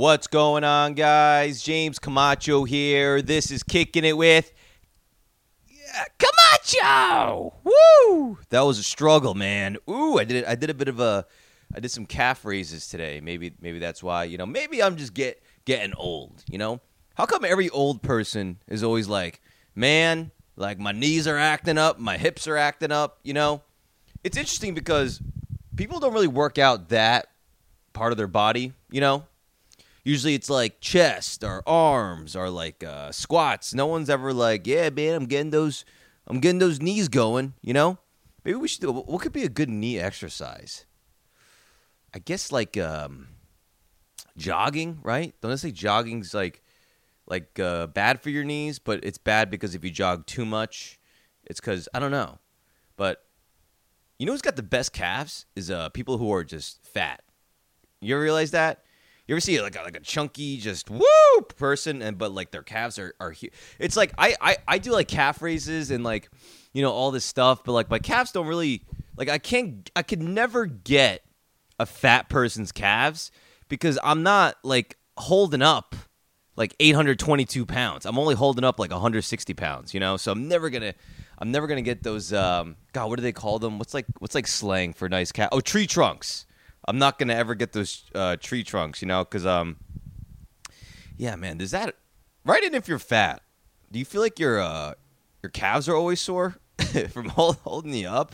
What's going on, guys? James Camacho here. This is Kicking It With Camacho. Woo! That was a struggle, man. Ooh, I did some calf raises today. Maybe that's why, maybe I'm just getting old, How come every old person is always like, man, like my knees are acting up, my hips are acting up, It's interesting because people don't really work out that part of their body, Usually it's like chest or arms or like squats. No one's ever like, yeah, man, I'm getting those knees going, Maybe we should do, what could be a good knee exercise? I guess like jogging, right? Don't I say jogging's like bad for your knees, but it's bad because if you jog too much, it's because, I don't know. But you know who's got the best calves is people who are just fat. You ever realize that? You ever see like a chunky, just woo person, but like their calves are huge. It's like I do like calf raises and like all this stuff, but like my calves don't really like I could never get a fat person's calves because I'm not like holding up like 822 pounds. I'm only holding up like 160 pounds, So I'm never gonna get those. God, what do they call them? What's like slang for nice calf? Oh, tree trunks. I'm not gonna ever get those tree trunks, because yeah, man. Does that right in if you're fat? Do you feel like your calves are always sore from holding you up?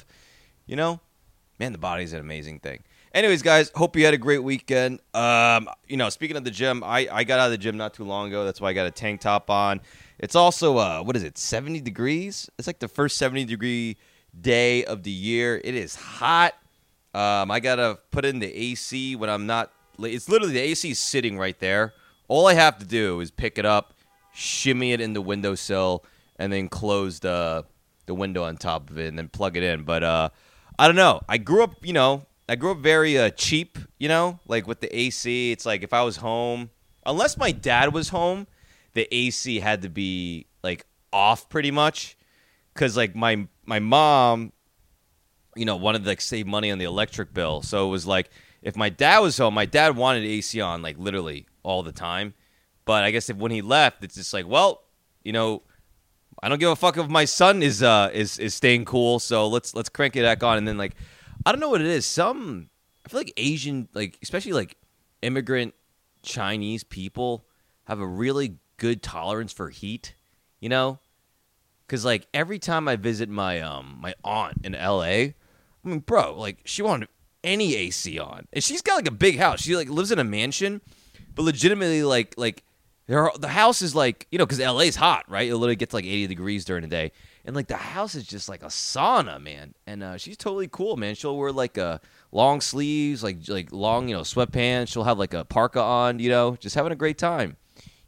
Man, the body's an amazing thing. Anyways, guys, hope you had a great weekend. Speaking of the gym, I got out of the gym not too long ago. That's why I got a tank top on. It's also 70 degrees? It's like the first 70-degree day of the year. It is hot. I gotta put in the AC when I'm not. It's literally the AC is sitting right there. All I have to do is pick it up, shimmy it in the windowsill, and then close the window on top of it, and then plug it in. But I don't know. I grew up very cheap, like with the AC. It's like if I was home, unless my dad was home, the AC had to be like off pretty much, because like my mom, wanted to like save money on the electric bill. So it was like if my dad was home, my dad wanted AC on like literally all the time. But I guess when he left, it's just like, well, I don't give a fuck if my son is staying cool. So let's crank it back on. And then like, I don't know what it is. I feel like Asian, like especially like immigrant Chinese people have a really good tolerance for heat, Because like every time I visit my aunt in LA, I mean, bro, like she wanted any AC on, and she's got like a big house. She like lives in a mansion, but legitimately like the house is like because LA's hot, right? It literally gets like 80 degrees during the day, and like the house is just like a sauna, man. And she's totally cool, man. She'll wear like long sleeves, like long sweatpants. She'll have like a parka on, just having a great time,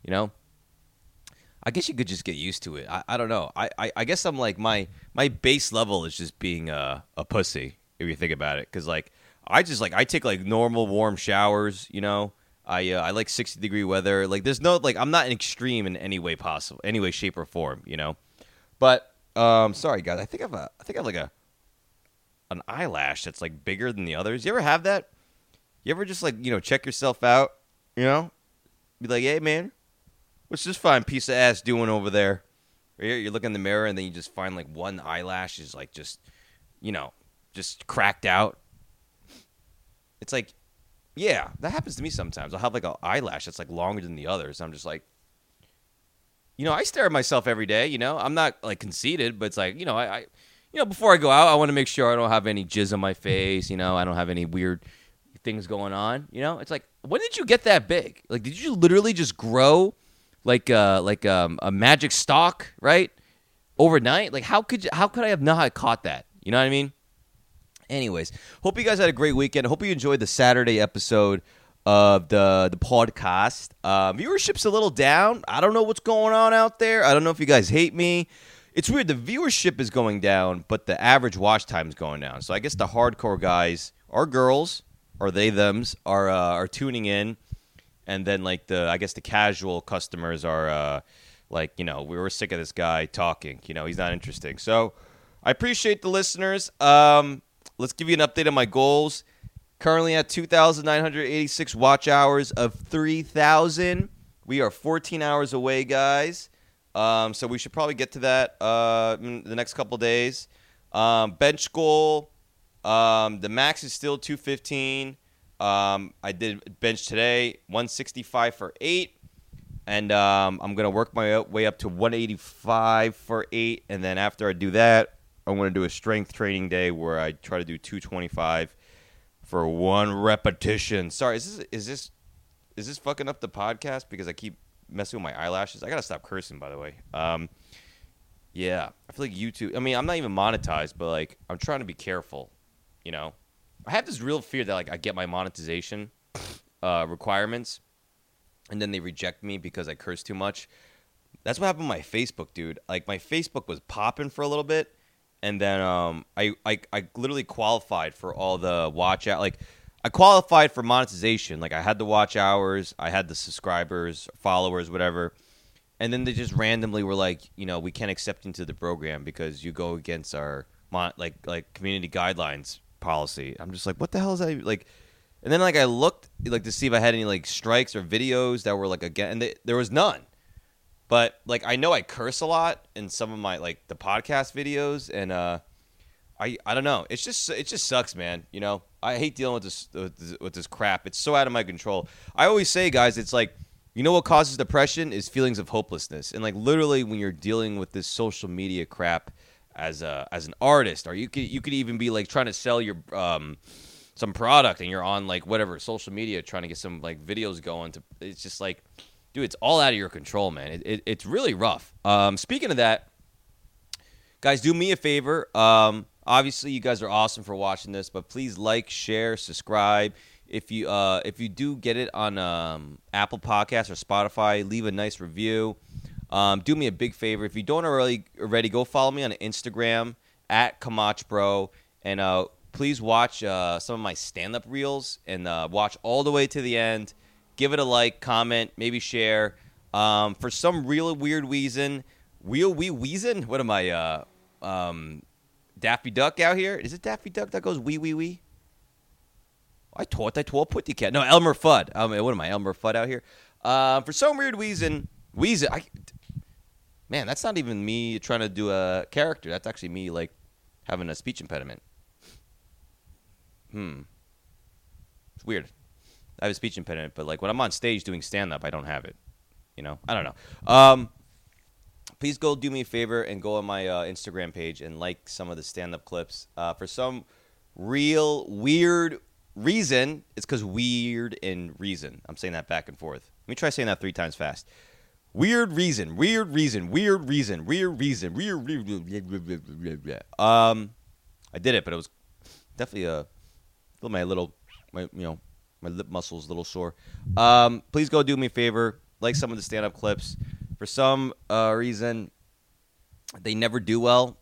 I guess you could just get used to it. I don't know. I guess I'm like my base level is just being a pussy if you think about it. Because like I take like normal warm showers. I like 60-degree weather. Like there's no like I'm not an extreme in any way possible, any way, shape, or form. But sorry guys. I think I have like an eyelash that's like bigger than the others. You ever have that? You ever just like check yourself out? Be like, hey man. What's this fine piece of ass doing over there? You look in the mirror and then you just find like one eyelash is like just cracked out. It's like, yeah, that happens to me sometimes. I'll have like an eyelash that's like longer than the others. I'm just like, I stare at myself every day. I'm not like conceited, but it's like, I before I go out, I want to make sure I don't have any jizz on my face. I don't have any weird things going on. It's like, when did you get that big? Like, did you literally just grow? Like a magic stalk, right? Overnight, like how could I have not caught that? You know what I mean? Anyways, hope you guys had a great weekend. Hope you enjoyed the Saturday episode of the podcast. Viewership's a little down. I don't know what's going on out there. I don't know if you guys hate me. It's weird. The viewership is going down, but the average watch time is going down. So I guess the hardcore guys or girls or they thems are tuning in. And then, like, I guess the casual customers are, we were sick of this guy talking. He's not interesting. So I appreciate the listeners. Let's give you an update on my goals. Currently at 2,986 watch hours of 3,000. We are 14 hours away, guys. So we should probably get to that in the next couple days. Bench goal, the max is still 215. I did bench today, 165 for 8. And I'm going to work my way up to 185 for 8. And then after I do that, I'm going to do a strength training day where I try to do 225 for 1 repetition. Sorry, is this fucking up the podcast because I keep messing with my eyelashes? I got to stop cursing, by the way. Yeah, I feel like YouTube. I mean, I'm not even monetized, but like I'm trying to be careful, you know. I have this real fear that like I get my monetization requirements and then they reject me because I curse too much. That's what happened with my Facebook, dude. Like my Facebook was popping for a little bit, and then I literally qualified for all the watch out. Like I qualified for monetization. Like I had the watch hours, I had the subscribers, followers, whatever. And then they just randomly were like, you know, we can't accept you into the program because you go against our like community guidelines policy. I'm just like, what the hell is that? Like, and then like I looked like to see if I had any like strikes or videos that were like again, and there was none. But like I know I curse a lot in some of my like the podcast videos, and I don't know. It just sucks, man. You know, I hate dealing with this crap. It's so out of my control. I always say, guys, it's like, you know what causes depression is feelings of hopelessness, and like literally when you're dealing with this social media crap as an artist, or you could even be like trying to sell your some product, and you're on like whatever social media trying to get some like videos going. It's just like, dude, it's all out of your control, man. It's really rough. Speaking of that, guys, do me a favor. Obviously, you guys are awesome for watching this, but please like, share, subscribe. If you do get it on Apple Podcasts or Spotify, leave a nice review. Do me a big favor. If you don't already, go follow me on Instagram at KamachBro, and please watch some of my stand-up reels and watch all the way to the end. Give it a like, comment, maybe share. For some real weird reason, what am I, Daffy Duck out here? Is it Daffy Duck that goes wee, wee, wee? I taught Putty Cat. No, Elmer Fudd. What am I, Elmer Fudd out here? For some weird reason, man, that's not even me trying to do a character. That's actually me, like, having a speech impediment. It's weird. I have a speech impediment, but, like, when I'm on stage doing stand-up, I don't have it. You know? I don't know. Please go do me a favor and go on my Instagram page and like some of the stand-up clips. For some real weird reason, it's because weird and reason. I'm saying that back and forth. Let me try saying that 3 times fast. Weird reason, weird reason, weird reason, weird reason, weird reason. I did it, but it was definitely feel my lip muscles a little sore. Please go do me a favor, like some of the stand-up clips. For some reason, they never do well.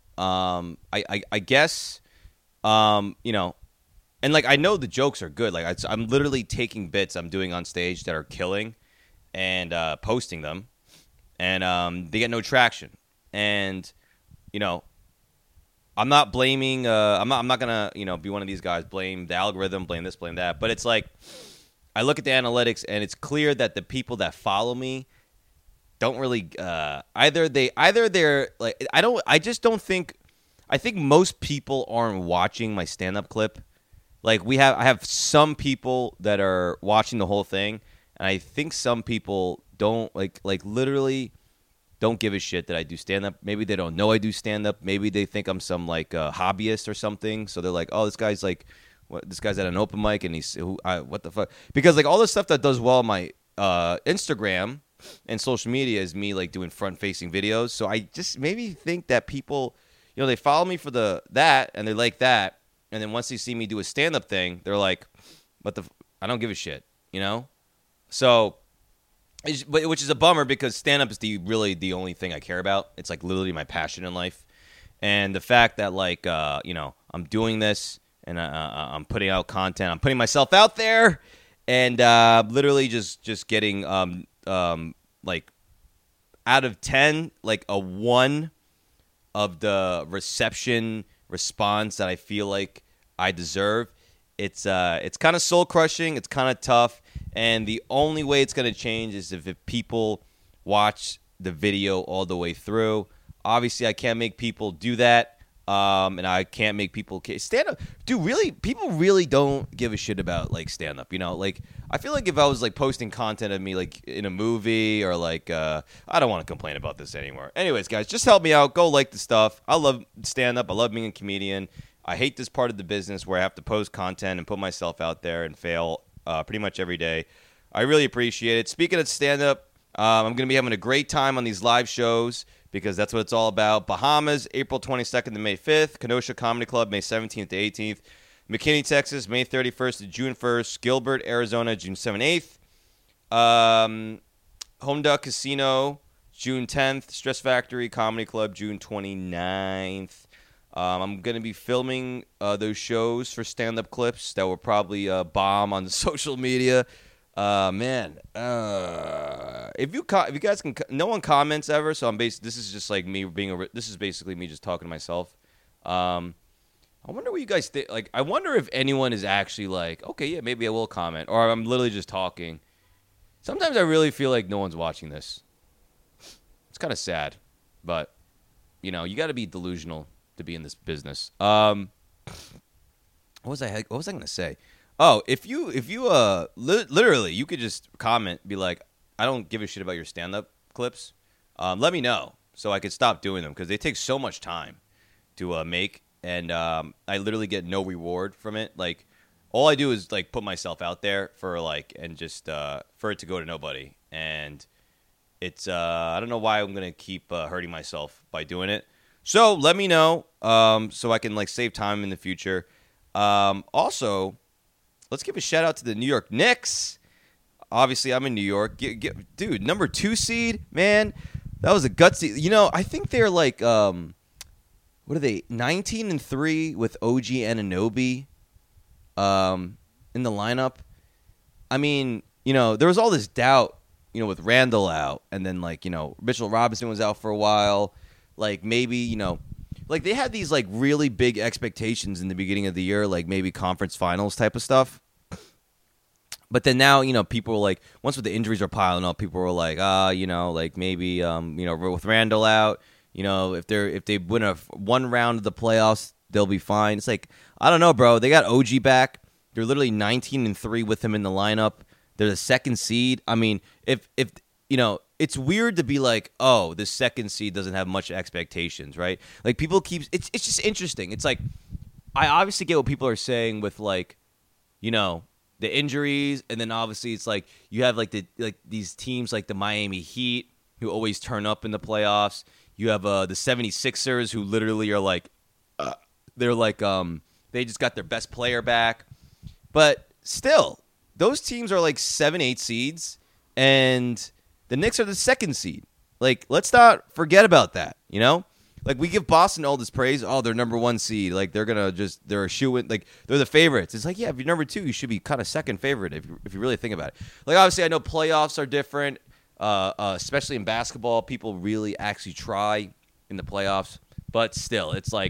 I guess, you know, and like I know the jokes are good. Like I'm literally taking bits I'm doing on stage that are killing, and posting them, and they get no traction. And you know, I'm not blaming. I'm not gonna be one of these guys. Blame the algorithm. Blame this. Blame that. But it's like I look at the analytics, and it's clear that the people that follow me don't really either they're like I just don't think I think most people aren't watching my stand-up clip. Like I have some people that are watching the whole thing, and I think some people don't like literally don't give a shit that I do stand-up. Maybe they don't know I do stand-up. Maybe they think I'm some like hobbyist or something. So they're like, oh, this guy's like this guy's at an open mic and what the fuck? Because like all the stuff that does well on my Instagram and social media is me like doing front-facing videos. So I just maybe think that people, they follow me for that and they like that, and then once they see me do a stand-up thing, they're like, I don't give a shit, So, which is a bummer because stand-up is really the only thing I care about. It's like literally my passion in life, and the fact that like I'm doing this and I'm putting out content, I'm putting myself out there, and literally just getting like out of 10, like a 1 of the response that I feel like I deserve it's kind of soul crushing. It's kind of tough, and the only way it's gonna change is if people watch the video all the way through. Obviously, I can't make people do that, and I can't make people stand up. Dude, really, people really don't give a shit about like stand up. You know, like I feel like if I was like posting content of me like in a movie or like I don't want to complain about this anymore. Anyways, guys, just help me out. Go like the stuff. I love stand up. I love being a comedian. I hate this part of the business where I have to post content and put myself out there and fail pretty much every day. I really appreciate it. Speaking of stand up, I'm going to be having a great time on these live shows because that's what it's all about. Bahamas, April 22nd to May 5th. Kenosha Comedy Club, May 17th to 18th. McKinney, Texas, May 31st to June 1st. Gilbert, Arizona, June 7th, 8th. Home Duck Casino, June 10th. Stress Factory Comedy Club, June 29th. I'm going to be filming those shows for stand-up clips that will probably bomb on social media. Man, if you guys can, no one comments ever, so this is just like me this is basically me just talking to myself. I wonder what you guys think. Like, I wonder if anyone is actually like, okay, yeah, maybe I will comment, or I'm literally just talking. Sometimes I really feel like no one's watching this. It's kind of sad, but you know, you got to be delusional to be in this business. What was I going to say? Oh, if you literally, you could just comment, be like, I don't give a shit about your stand-up clips. Let me know so I could stop doing them because they take so much time to make, and I literally get no reward from it. Like, all I do is like put myself out there for like, and just for it to go to nobody. And it's I don't know why I'm gonna keep hurting myself by doing it. So let me know so I can like save time in the future. Also, let's give a shout out to the New York Knicks. Obviously, I'm in New York. Dude, number 2 seed, man, that was a gutsy. You know, I think they're like, what are they? 19-3 with OG Anunoby in the lineup. I mean, you know, there was all this doubt, you know, with Randall out, and then like, you know, Mitchell Robinson was out for a while. Like maybe, you know, like they had these like really big expectations in the beginning of the year, like maybe conference finals type of stuff. But then now, you know, people were like, once with the injuries are piling up, people were like, you know, like maybe, you know, with Randall out, you know, if they win one round of the playoffs, they'll be fine. It's like, I don't know, bro. They got OG back. They're literally 19-3 with him in the lineup. They're the 2nd seed. I mean, if you know, it's weird to be like, oh, the 2nd seed doesn't have much expectations, right? Like people it's just interesting. It's like, I obviously get what people are saying with like, you know, the injuries, and then obviously it's like you have like these teams like the Miami Heat who always turn up in the playoffs. You have the 76ers who literally are like, they're like they just got their best player back, but still those teams are like 7-8 seeds, and the Knicks are the 2nd seed. Like, let's not forget about that, you know? Like, we give Boston all this praise. Oh, they're number 1 seed. Like, they're a shoe-in. Like, they're the favorites. It's like, yeah, if you're number 2, you should be kind of second favorite if you really think about it. Like, obviously, I know playoffs are different, especially in basketball. People really actually try in the playoffs. But still, it's like,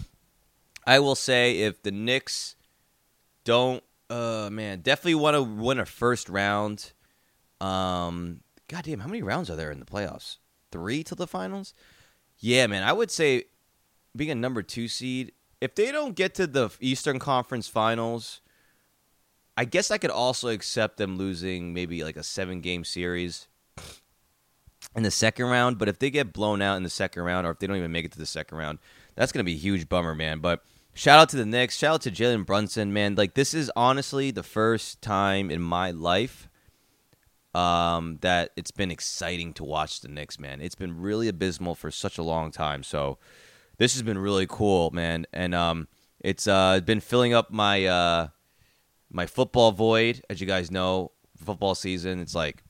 I will say if the Knicks don't, definitely want to win a first round. Goddamn, how many rounds are there in the playoffs? 3 to the finals? Yeah, man, I would say being a number 2 seed, if they don't get to the Eastern Conference Finals, I guess I could also accept them losing maybe like a 7-game series in the second round. But if they get blown out in the second round, or if they don't even make it to the second round, that's going to be a huge bummer, man. But shout out to the Knicks. Shout out to Jalen Brunson, man. Like, this is honestly the first time in my life that it's been exciting to watch the Knicks, man. It's been really abysmal for such a long time. So this has been really cool, man. And it's been filling up my my football void. As you guys know, football season, it's like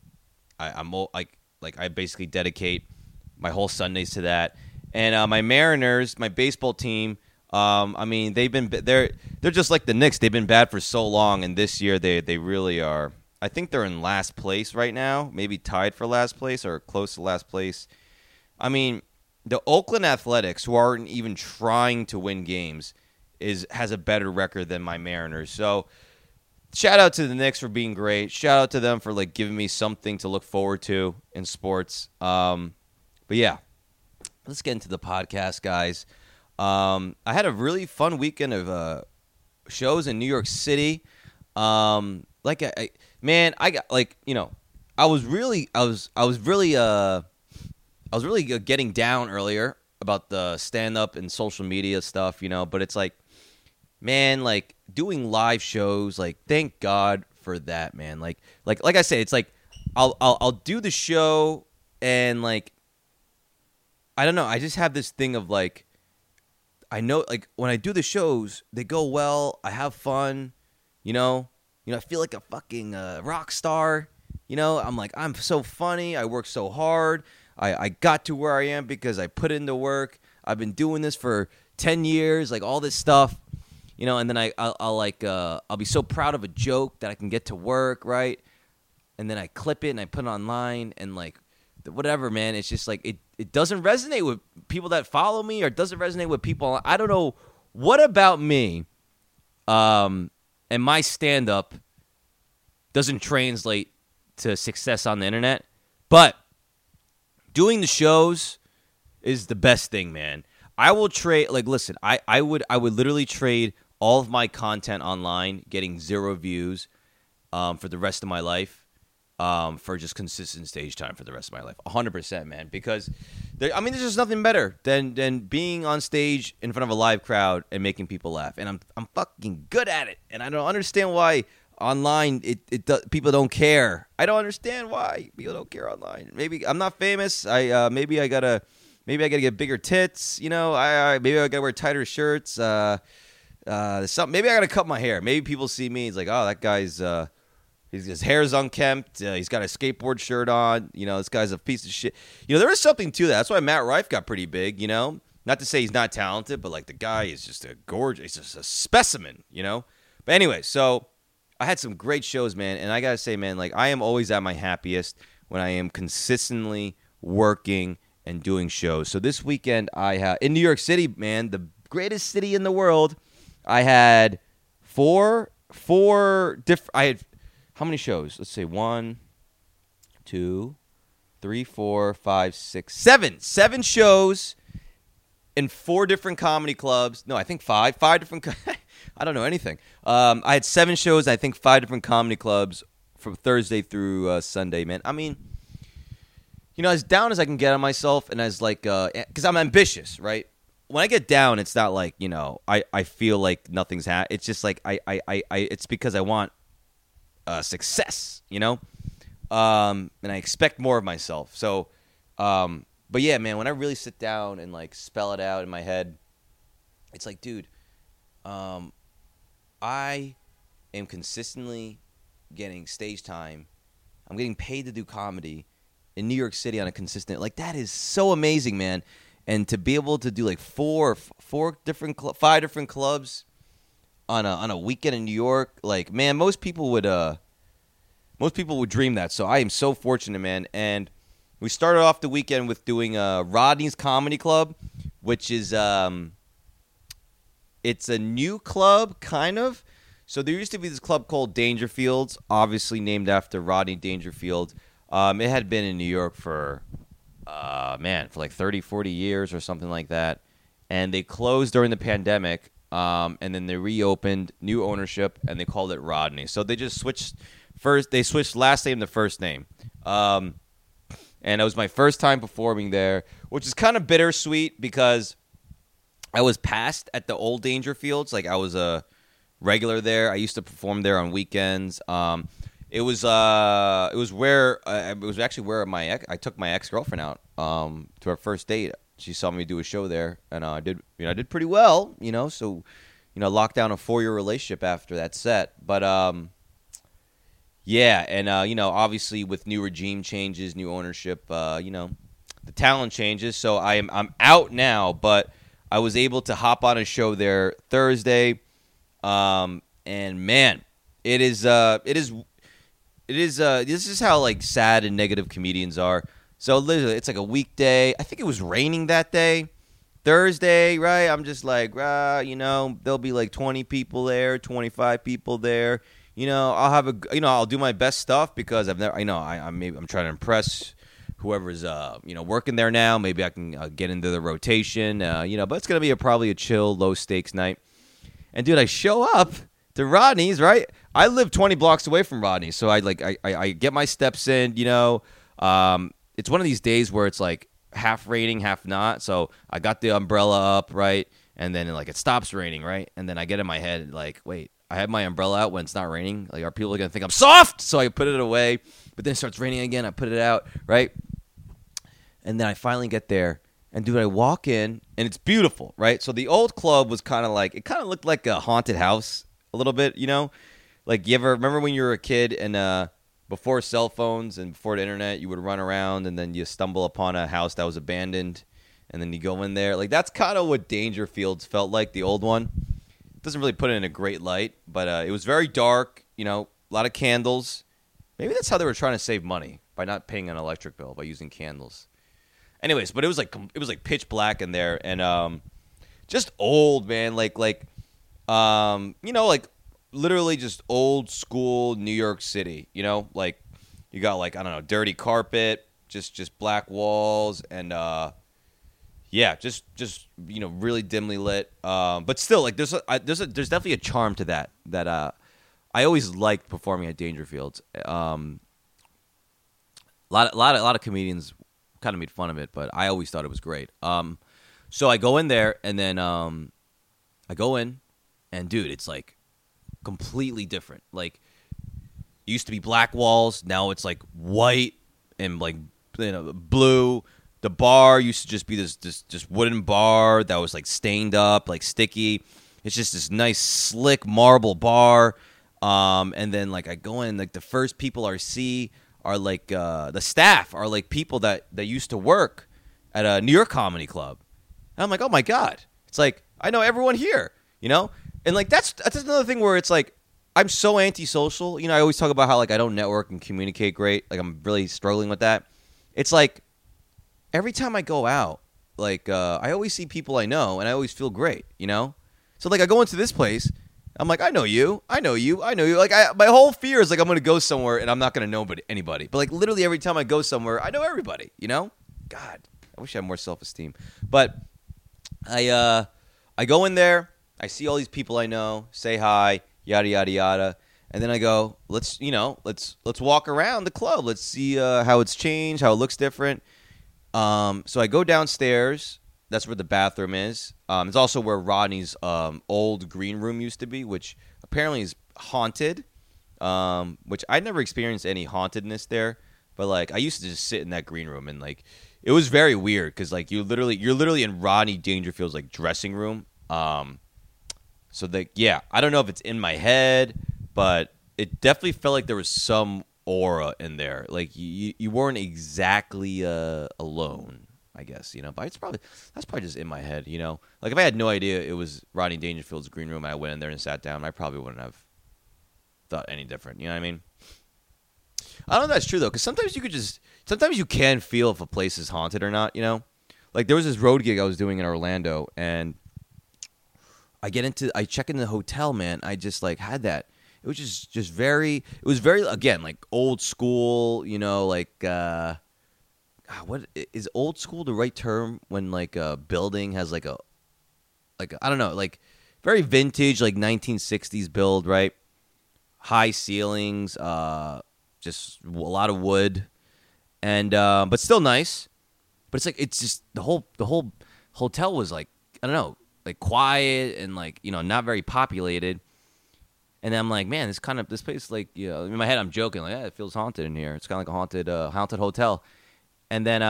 I basically dedicate my whole Sundays to that. And my Mariners, my baseball team, I mean, they're just like the Knicks. They've been bad for so long, and this year they really are. I think they're in last place right now, maybe tied for last place or close to last place. I mean, the Oakland Athletics, who aren't even trying to win games, has a better record than my Mariners. So shout out to the Knicks for being great. Shout out to them for like giving me something to look forward to in sports. But yeah, let's get into the podcast, guys. I had a really fun weekend of shows in New York City. I got like, you know, I was really getting down earlier about the stand-up and social media stuff, you know, but it's like, man, like doing live shows, like thank God for that, man. Like I say, it's like I'll do the show and like I don't know, I just have this thing of like I know like when I do the shows, they go well, I have fun, you know, I feel like a fucking rock star, you know. I'm like I'm so funny, I work so hard. I got to where I am because I put in the work. I've been doing this for 10 years, like all this stuff, you know, and then I'll be so proud of a joke that I can get to work, right? And then I clip it and I put it online and like whatever, man. It's just like it doesn't resonate with people that follow me or it doesn't resonate with people. I don't know what about me and my stand-up doesn't translate to success on the internet, but doing the shows is the best thing, man. I will trade, like, listen, I would literally trade all of my content online, getting 0 views for the rest of my life, for just consistent stage time for the rest of my life. 100%, man. Because, there's just nothing better than being on stage in front of a live crowd and making people laugh. And I'm fucking good at it. And I don't understand why online people don't care. I don't understand why people don't care online. Maybe I'm not famous. Maybe I gotta get bigger tits. You know, maybe I gotta wear tighter shirts. Maybe I gotta cut my hair. Maybe people see me. It's like, oh, that guy's his hair's unkempt. He's got a skateboard shirt on. You know, this guy's a piece of shit. You know, there is something to that. That's why Matt Rife got pretty big. You know, not to say he's not talented, but like the guy is just a gorgeous, he's just a specimen. You know, but anyway, so. I had some great shows, man, and I gotta say, man, like I am always at my happiest when I am consistently working and doing shows. So this weekend, I had in New York City, man, the greatest city in the world. I had four different. I had how many shows? Let's say 1, 2, 3, 4, 5, 6, 7. 7 shows in 4 different comedy clubs. No, I think 5. 5 different. I don't know anything. I had 7 shows, I think 5 different comedy clubs from Thursday through Sunday, man. I mean, you know, as down as I can get on myself and as like, because I'm ambitious, right? When I get down, it's not like, you know, I feel like nothing's happening. It's just like, it's because I want success, you know? And I expect more of myself. So, but yeah, man, when I really sit down and like spell it out in my head, it's like, dude, I am consistently getting stage time. I'm getting paid to do comedy in New York City on a consistent, like that is so amazing, man. And to be able to do like 5 different clubs on a weekend in New York, like man, most people would dream that. So I am so fortunate, man. And we started off the weekend with doing Rodney's Comedy Club, which is it's a new club, kind of. So there used to be this club called Dangerfields, obviously named after Rodney Dangerfield. It had been in New York for like 30, 40 years or something like that. And they closed during the pandemic, and then they reopened, new ownership, and they called it Rodney. So they just switched last name to first name. And it was my first time performing there, which is kind of bittersweet because I was passed at the old Dangerfields. Like I was a regular there. I used to perform there on weekends. It was actually where I took my ex-girlfriend out to our first date. She saw me do a show there, and I did pretty well, you know. So, you know, locked down a 4-year relationship after that set. But yeah, and you know, obviously with new regime changes, new ownership, you know, the talent changes. So I'm out now, but I was able to hop on a show there Thursday, and man, this is how like sad and negative comedians are. So literally, it's like a weekday. I think it was raining that day. Thursday, right? I'm just like, there'll be like 20 people there, 25 people there. I'll have I'll do my best stuff because I've never, I'm trying to impress whoever's, working there now. Maybe I can get into the rotation, but it's going to be probably a chill, low stakes night. And dude, I show up to Rodney's, right? I live 20 blocks away from Rodney's. So I get my steps in, it's one of these days where it's like half raining, half not. So I got the umbrella up, right? And then like it stops raining, right? And then I get in my head like, wait, I have my umbrella out when it's not raining. Like, are people going to think I'm soft? So I put it away. But then it starts raining again. I put it out, right? And then I finally get there. And, dude, I walk in, and it's beautiful, right? So the old club was kind of like, it kind of looked like a haunted house a little bit, Like, you ever remember when you were a kid and before cell phones and before the internet, you would run around and then you stumble upon a house that was abandoned, and then you go in there. Like, that's kind of what Dangerfields felt like, the old one. Doesn't really put it in a great light, but it was very dark, a lot of candles. Maybe that's how they were trying to save money, by not paying an electric bill, by using candles. Anyways, but it was like pitch black in there, and just old, man, like literally just old school New York City, like you got like, I don't know, dirty carpet, just black walls, and yeah, just really dimly lit. But still, like there's definitely a charm to that I always liked performing at Dangerfields. A lot of comedians kind of made fun of it, but I always thought it was great. So I go in there, and then I go in, and dude, it's like completely different. Like, it used to be black walls, now it's like white and like blue. The bar used to just be this wooden bar that was like stained up, like sticky. It's just this nice slick marble bar. And then like I go in, like the first people I see are like the staff are like people that used to work at a New York comedy club. And I'm like, oh my God. It's like, I know everyone here, And like that's another thing where it's like I'm so antisocial. I always talk about how like I don't network and communicate great. Like I'm really struggling with that. It's like every time I go out, like I always see people I know, and I always feel great, So like I go into this place, I'm like, I know you. Like my whole fear is like I'm gonna go somewhere and I'm not gonna know anybody. But like literally every time I go somewhere, I know everybody. God, I wish I had more self-esteem. But I go in there, I see all these people I know, say hi, yada yada yada, and then I go, let's walk around the club. Let's see how it's changed, how it looks different. So I go downstairs. That's where the bathroom is. It's also where Rodney's old green room used to be, which apparently is haunted. Which I never experienced any hauntedness there, but like I used to just sit in that green room, and like it was very weird because like you're literally in Rodney Dangerfield's like dressing room. So I don't know if it's in my head, but it definitely felt like there was some aura in there. Like you weren't exactly alone, I guess, but that's probably just in my head, Like if I had no idea it was Rodney Dangerfield's green room and I went in there and sat down, I probably wouldn't have thought any different. You know what I mean? I don't know if that's true though, because sometimes you can feel if a place is haunted or not. Like there was this road gig I was doing in Orlando, and I check in the hotel, man. I just like had that. It was just very. It was very, again, like old school. Like what is old school the right term when like a building has like I don't know, like very vintage, like 1960s build, right? High ceilings, just a lot of wood, and but still nice. But it's just the whole hotel was like, I don't know, like quiet and like not very populated. And then I'm like, man, this place, like, in my head I'm joking, like, yeah, it feels haunted in here. It's kind of like a haunted hotel. And then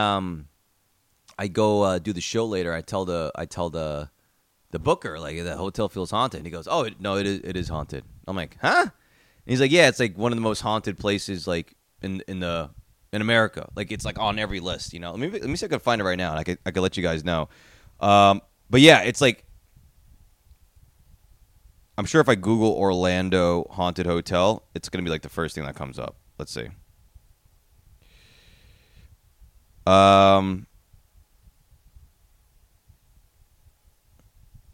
I go do the show later. I tell the booker, like, the hotel feels haunted. And he goes, oh, no, it is haunted. I'm like, huh? And he's like, yeah, it's like one of the most haunted places like in America. Like it's like on every list. Let me see if I can find it right now, and I could let you guys know. But yeah, it's like, I'm sure if I Google Orlando haunted hotel, it's going to be like the first thing that comes up. Let's see.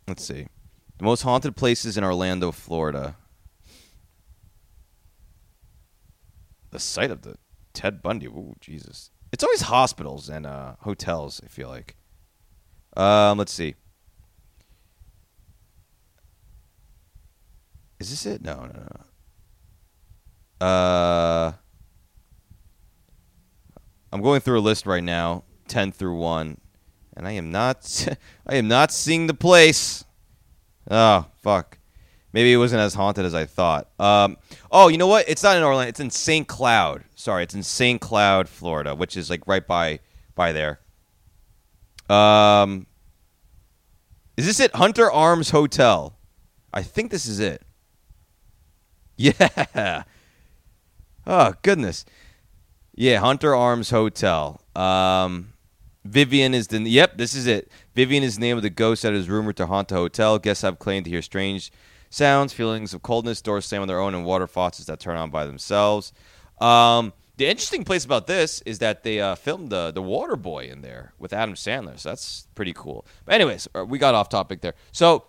Let's see. The most haunted places in Orlando, Florida. The site of the Ted Bundy. Ooh, Jesus. It's always hospitals and hotels, I feel like. Let's see. Is this it? No. I'm going through a list right now, 10 through 1, and I am not seeing the place. Oh, fuck. Maybe it wasn't as haunted as I thought. Oh, you know what? It's not in Orlando. It's in St. Cloud. Sorry, it's in St. Cloud, Florida, which is like right by there. Is this it? Hunter Arms Hotel. I think this is it. Yeah. Oh, goodness. Yeah, Hunter Arms Hotel. Vivian is Yep, this is it. Vivian is the name of the ghost that is rumored to haunt the hotel. Guests have claimed to hear strange sounds, feelings of coldness, doors slam on their own, and water faucets that turn on by themselves. The interesting place about this is that they filmed the Water Boy in there with Adam Sandler, so that's pretty cool. But anyways, we got off topic there. So,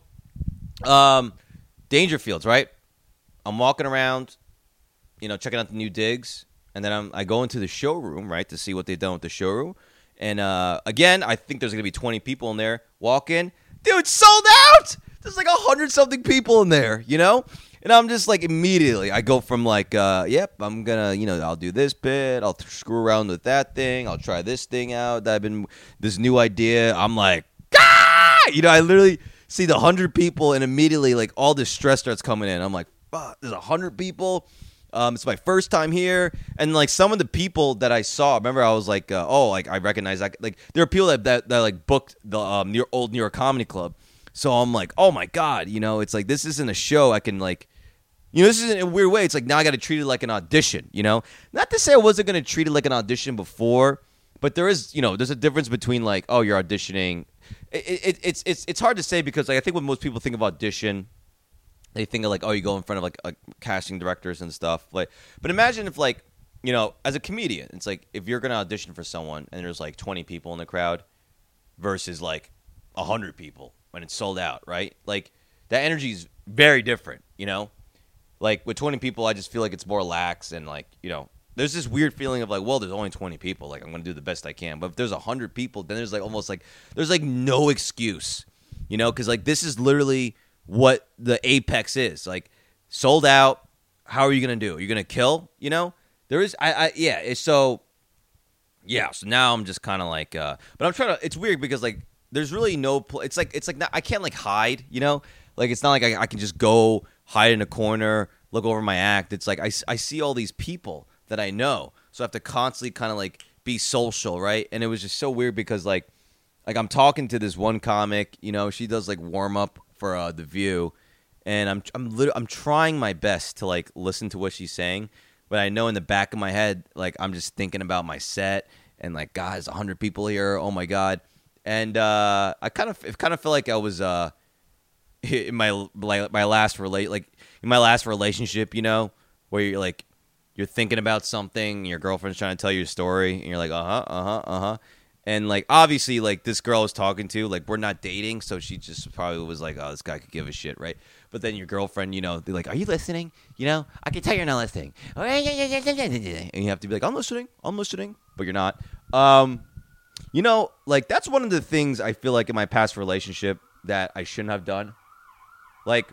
Dangerfields, right? I'm walking around, checking out the new digs, and then I go into the showroom, right, to see what they've done with the showroom. And again, I think there's going to be 20 people in there. Walk in. Dude, sold out! There's like 100-something people in there, And I'm just like, immediately, I go from like, yep, I'm going to, I'll do this bit. I'll screw around with that thing. I'll try this thing out. This new idea. I'm like, ah! I literally see the 100 people, and immediately, like, all this stress starts coming in. I'm like, fuck, there's 100 people. It's my first time here, and like some of the people that I saw, remember I was like, I recognize that. Like there are people that like booked the old New York Comedy Club, so I'm like, oh my god, it's like this isn't a show. I can like, this isn't in a weird way. It's like now I got to treat it like an audition, Not to say I wasn't gonna treat it like an audition before, but there is, there's a difference between like, oh, you're auditioning. It's hard to say because like I think when most people think of audition, they think of like, oh, you go in front of like casting directors and stuff. But imagine if like, as a comedian, it's like if you're going to audition for someone and there's like 20 people in the crowd versus like 100 people when it's sold out, right? Like that energy is very different, Like with 20 people, I just feel like it's more lax and like, there's this weird feeling of like, well, there's only 20 people. Like I'm going to do the best I can. But if there's 100 people, then there's like almost like there's like no excuse, because like this is literally what the apex is. Like sold out. How are you gonna do? You're gonna kill. There is. So now I'm just kind of like. But I'm trying to. It's weird because like there's really no. It's like not, I can't like hide. Like it's not like I can just go hide in a corner, look over my act. It's like I see all these people that I know, so I have to constantly kind of like be social, right? And it was just so weird because like I'm talking to this one comic. She does like warm up for The View, and I'm trying my best to like listen to what she's saying, but I know in the back of my head like I'm just thinking about my set and like, God, there's 100 people here, oh my god. And I kind of felt like I was in my last relationship, where you're thinking about something, and your girlfriend's trying to tell you a story, and you're like, and like obviously like this girl I was talking to, like we're not dating, so she just probably was like, oh, this guy could give a shit, right? But then your girlfriend, they're like, are you listening? I can tell you're not listening. And you have to be like, I'm listening, but you're not. Like that's one of the things I feel like in my past relationship that I shouldn't have done. Like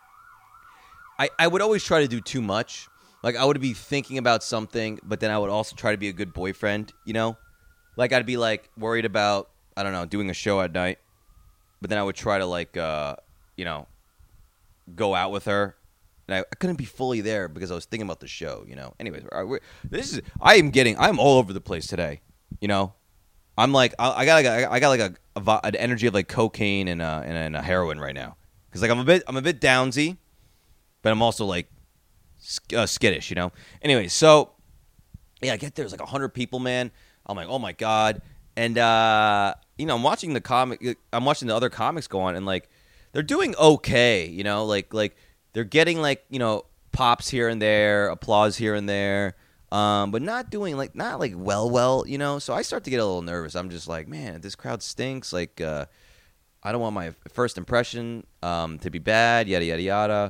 I would always try to do too much. Like I would be thinking about something, but then I would also try to be a good boyfriend, Like I'd be like worried about, I don't know, doing a show at night, but then I would try to like, go out with her, and I couldn't be fully there because I was thinking about the show, Anyways, I'm all over the place today, I'm like I got like an energy of like cocaine and a heroin right now because like I'm a bit downsy, but I'm also like skittish, Anyways, so yeah, I get there. There's like 100 people, man. I'm like, oh my god, and I'm watching the other comics go on, and like they're doing okay, like they're getting like pops here and there, applause here and there, but not well, So I start to get a little nervous. I'm just like, man, this crowd stinks. Like, I don't want my first impression to be bad, yada, yada, yada.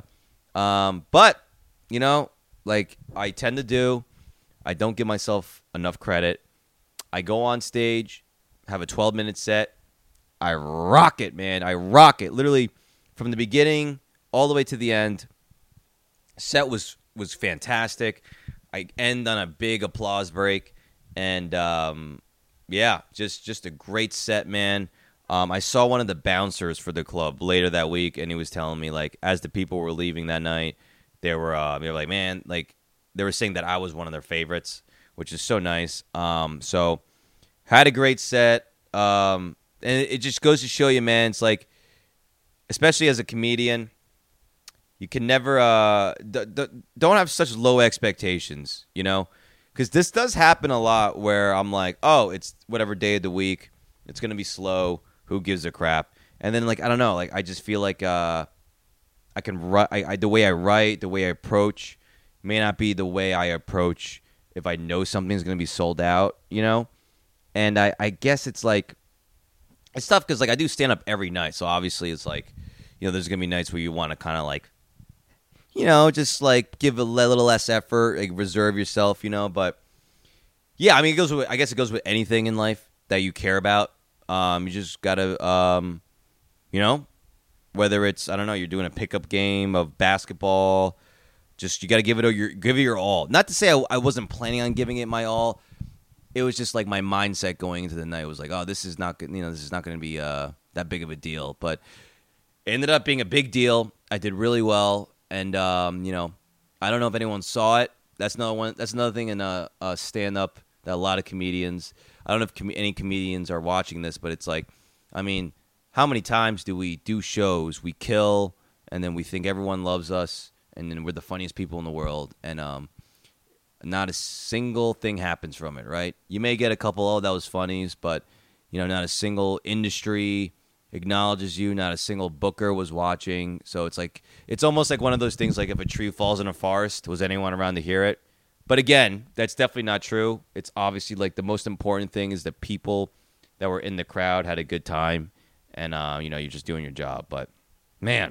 But, you know, like I tend to do, I don't give myself enough credit. I go on stage, have a 12-minute set. I rock it, man. I rock it. Literally from the beginning all the way to the end. Set was fantastic. I end on a big applause break. And, yeah, just a great set, man. I saw one of the bouncers for the club later that week, and he was telling me, like, as the people were leaving that night, they were like, man, like, they were saying that I was one of their favorites, which is so nice. So had a great set. And it just goes to show you, man, it's like, especially as a comedian, you can never don't have such low expectations, you know? Because this does happen a lot where I'm like, oh, it's whatever day of the week. It's going to be slow. Who gives a crap? And then, like, I don't know. Like, I just feel like I can write. The way I write, the way I approach may not be the way I approach if I know something's going to be sold out, you know? And I guess it's like, it's tough because, like, I do stand up every night. So, obviously, it's like, you know, there's going to be nights where you want to kind of, like, you know, just, like, give a little less effort, like, reserve yourself, you know? But, yeah, I mean, I guess it goes with anything in life that you care about. You just got to, you know, whether it's, I don't know, you're doing a pickup game of basketball, just you got to give it your all. Not to say I wasn't planning on giving it my all. It was just like my mindset going into the night was like, oh, this is not going to be that big of a deal. But it ended up being a big deal. I did really well. And, you know, I don't know if anyone saw it. That's another thing in a stand-up that a lot of comedians, I don't know if any comedians are watching this, but it's like, I mean, how many times do we do shows, we kill, and then we think everyone loves us, and then we're the funniest people in the world, and not a single thing happens from it, right? You may get a couple, oh, that was funnies, but, you know, not a single industry acknowledges you, not a single booker was watching. So it's like, it's almost like one of those things, like if a tree falls in a forest, was anyone around to hear it? But again, that's definitely not true. It's obviously like the most important thing is the people that were in the crowd had a good time, and you know, you're just doing your job. But man,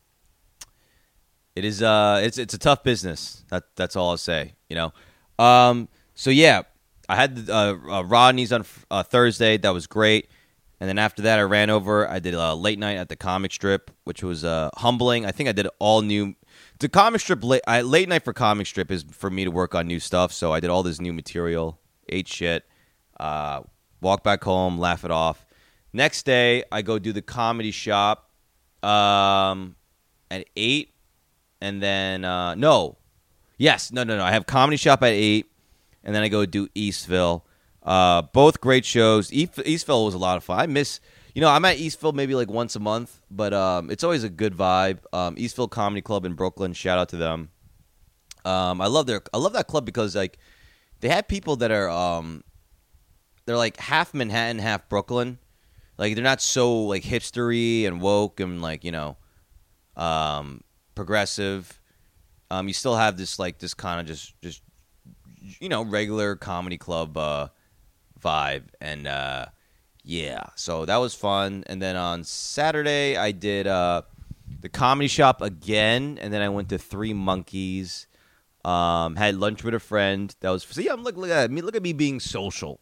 it is it's a tough business. That's all I'll say. You know, so yeah, I had Rodney's on Thursday. That was great. And then after that, I ran over. I did a late night at the Comic Strip, which was humbling. I think I did all new. The Comic Strip, late night for Comic Strip is for me to work on new stuff. So I did all this new material, ate shit, walk back home, laugh it off. Next day, I go do the Comedy Shop at 8. And then, no. I have Comedy Shop at 8. And then I go do Eastville. Both great shows. Eastville was a lot of fun. I'm at Eastville maybe like once a month, but it's always a good vibe. Eastville Comedy Club in Brooklyn, shout out to them. I love that club because like they have people that are they're like half Manhattan, half Brooklyn. Like they're not so like hipstery and woke and like, you know, progressive. You still have this kind of just you know, regular comedy club vibe, and yeah, so that was fun. And then on Saturday I did the Comedy Shop again, and then I went to Three Monkeys. Had lunch with a friend. That was look at me being social.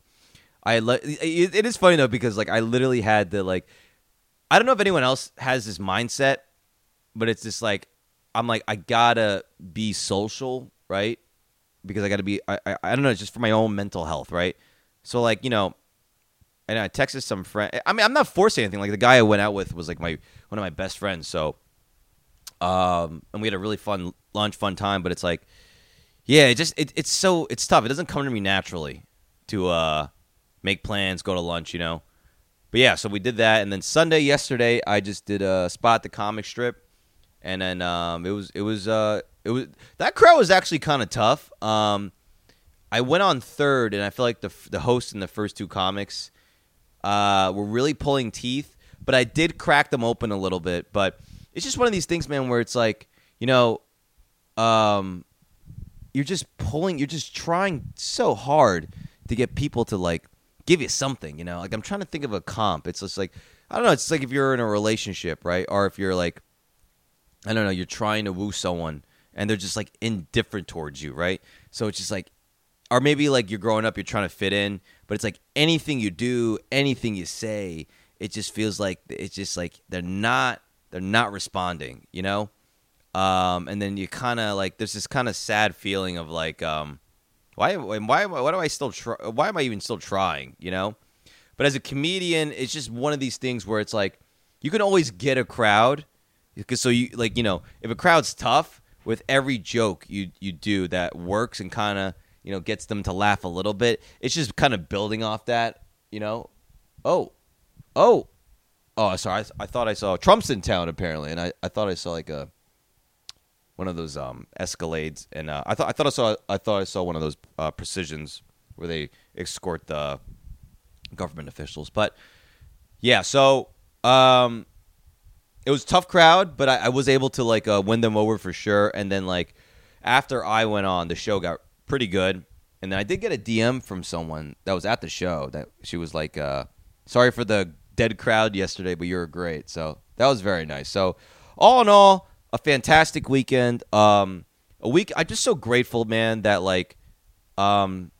It is funny though because like I literally had the like, I don't know if anyone else has this mindset, but it's just like I'm like I gotta be social, right? Because I gotta be I don't know, it's just for my own mental health, right? So like, you know, and I texted some friend. I mean, I'm not forcing anything. Like the guy I went out with was like one of my best friends. So, and we had a really fun lunch, fun time. But it's like, yeah, it's tough. It doesn't come to me naturally to make plans, go to lunch, you know. But yeah, so we did that, and then yesterday, I just did a spot at the Comic Strip, and then it was that crowd was actually kind of tough. I went on third, and I feel like the host and the first two comics were really pulling teeth, but I did crack them open a little bit. But it's just one of these things, man, where it's like, you know, you're just trying so hard to get people to like give you something, you know? Like I'm trying to think of a comp. It's just like I don't know, it's like if you're in a relationship, right? Or if you're like I don't know, you're trying to woo someone and they're just like indifferent towards you, right? So it's just like or maybe like you're growing up, you're trying to fit in, but it's like anything you do, anything you say, it just feels like it's just like they're not responding, you know? And then you kind of like there's this kind of sad feeling of like why do I still try? Why am I even still trying, you know? But as a comedian, it's just one of these things where it's like you can always get a crowd because so you like, you know, if a crowd's tough with every joke you do that works and kind of you know, gets them to laugh a little bit. It's just kind of building off that, you know. Oh, sorry. I thought I saw Trump's in town apparently, and I thought I saw like one of those Escalades, and I thought I saw one of those Precisions where they escort the government officials. But yeah, so it was a tough crowd, but I was able to like win them over for sure. And then like after I went on, the show got pretty good. And then I did get a DM from someone that was at the show that she was like, sorry for the dead crowd yesterday, but you were great. So that was very nice. So all in all, a fantastic weekend. A week. I'm just so grateful, man, that like, man,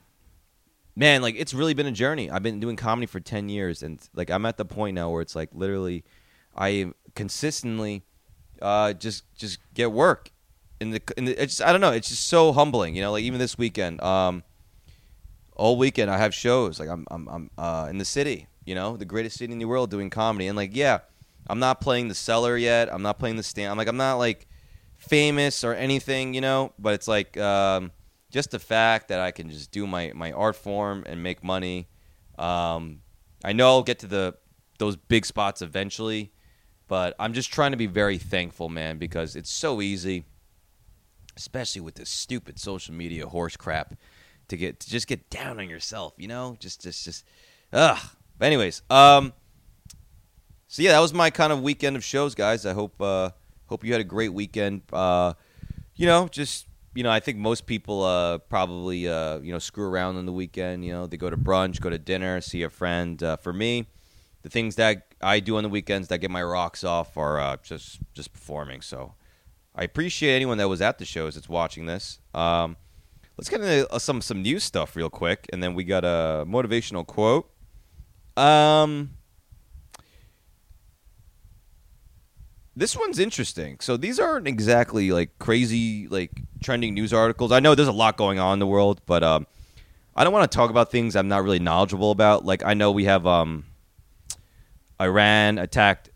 like it's really been a journey. I've been doing comedy for 10 years and like, I'm at the point now where it's like literally I consistently just get work. It's just, I don't know. It's just so humbling, you know. Like even this weekend, all weekend I have shows. Like I'm in the city, you know, the greatest city in the world, doing comedy. And like, yeah, I'm not playing the Cellar yet. I'm not playing the Stand. I'm not like famous or anything, you know. But it's like just the fact that I can just do my art form and make money. I know I'll get to those big spots eventually, but I'm just trying to be very thankful, man, because it's so easy. Especially with this stupid social media horse crap, to just get down on yourself, you know, just ugh. But anyways, so yeah, that was my kind of weekend of shows, guys. I hope you had a great weekend. You know, just you know, I think most people probably you know screw around on the weekend. You know, they go to brunch, go to dinner, see a friend. For me, the things that I do on the weekends that get my rocks off are just performing. So. I appreciate anyone that was at the shows that's watching this. Let's get into some news stuff real quick, and then we got a motivational quote. This one's interesting. So these aren't exactly like crazy, like trending news articles. I know there's a lot going on in the world, but I don't want to talk about things I'm not really knowledgeable about. Like I know we have Iran attacked.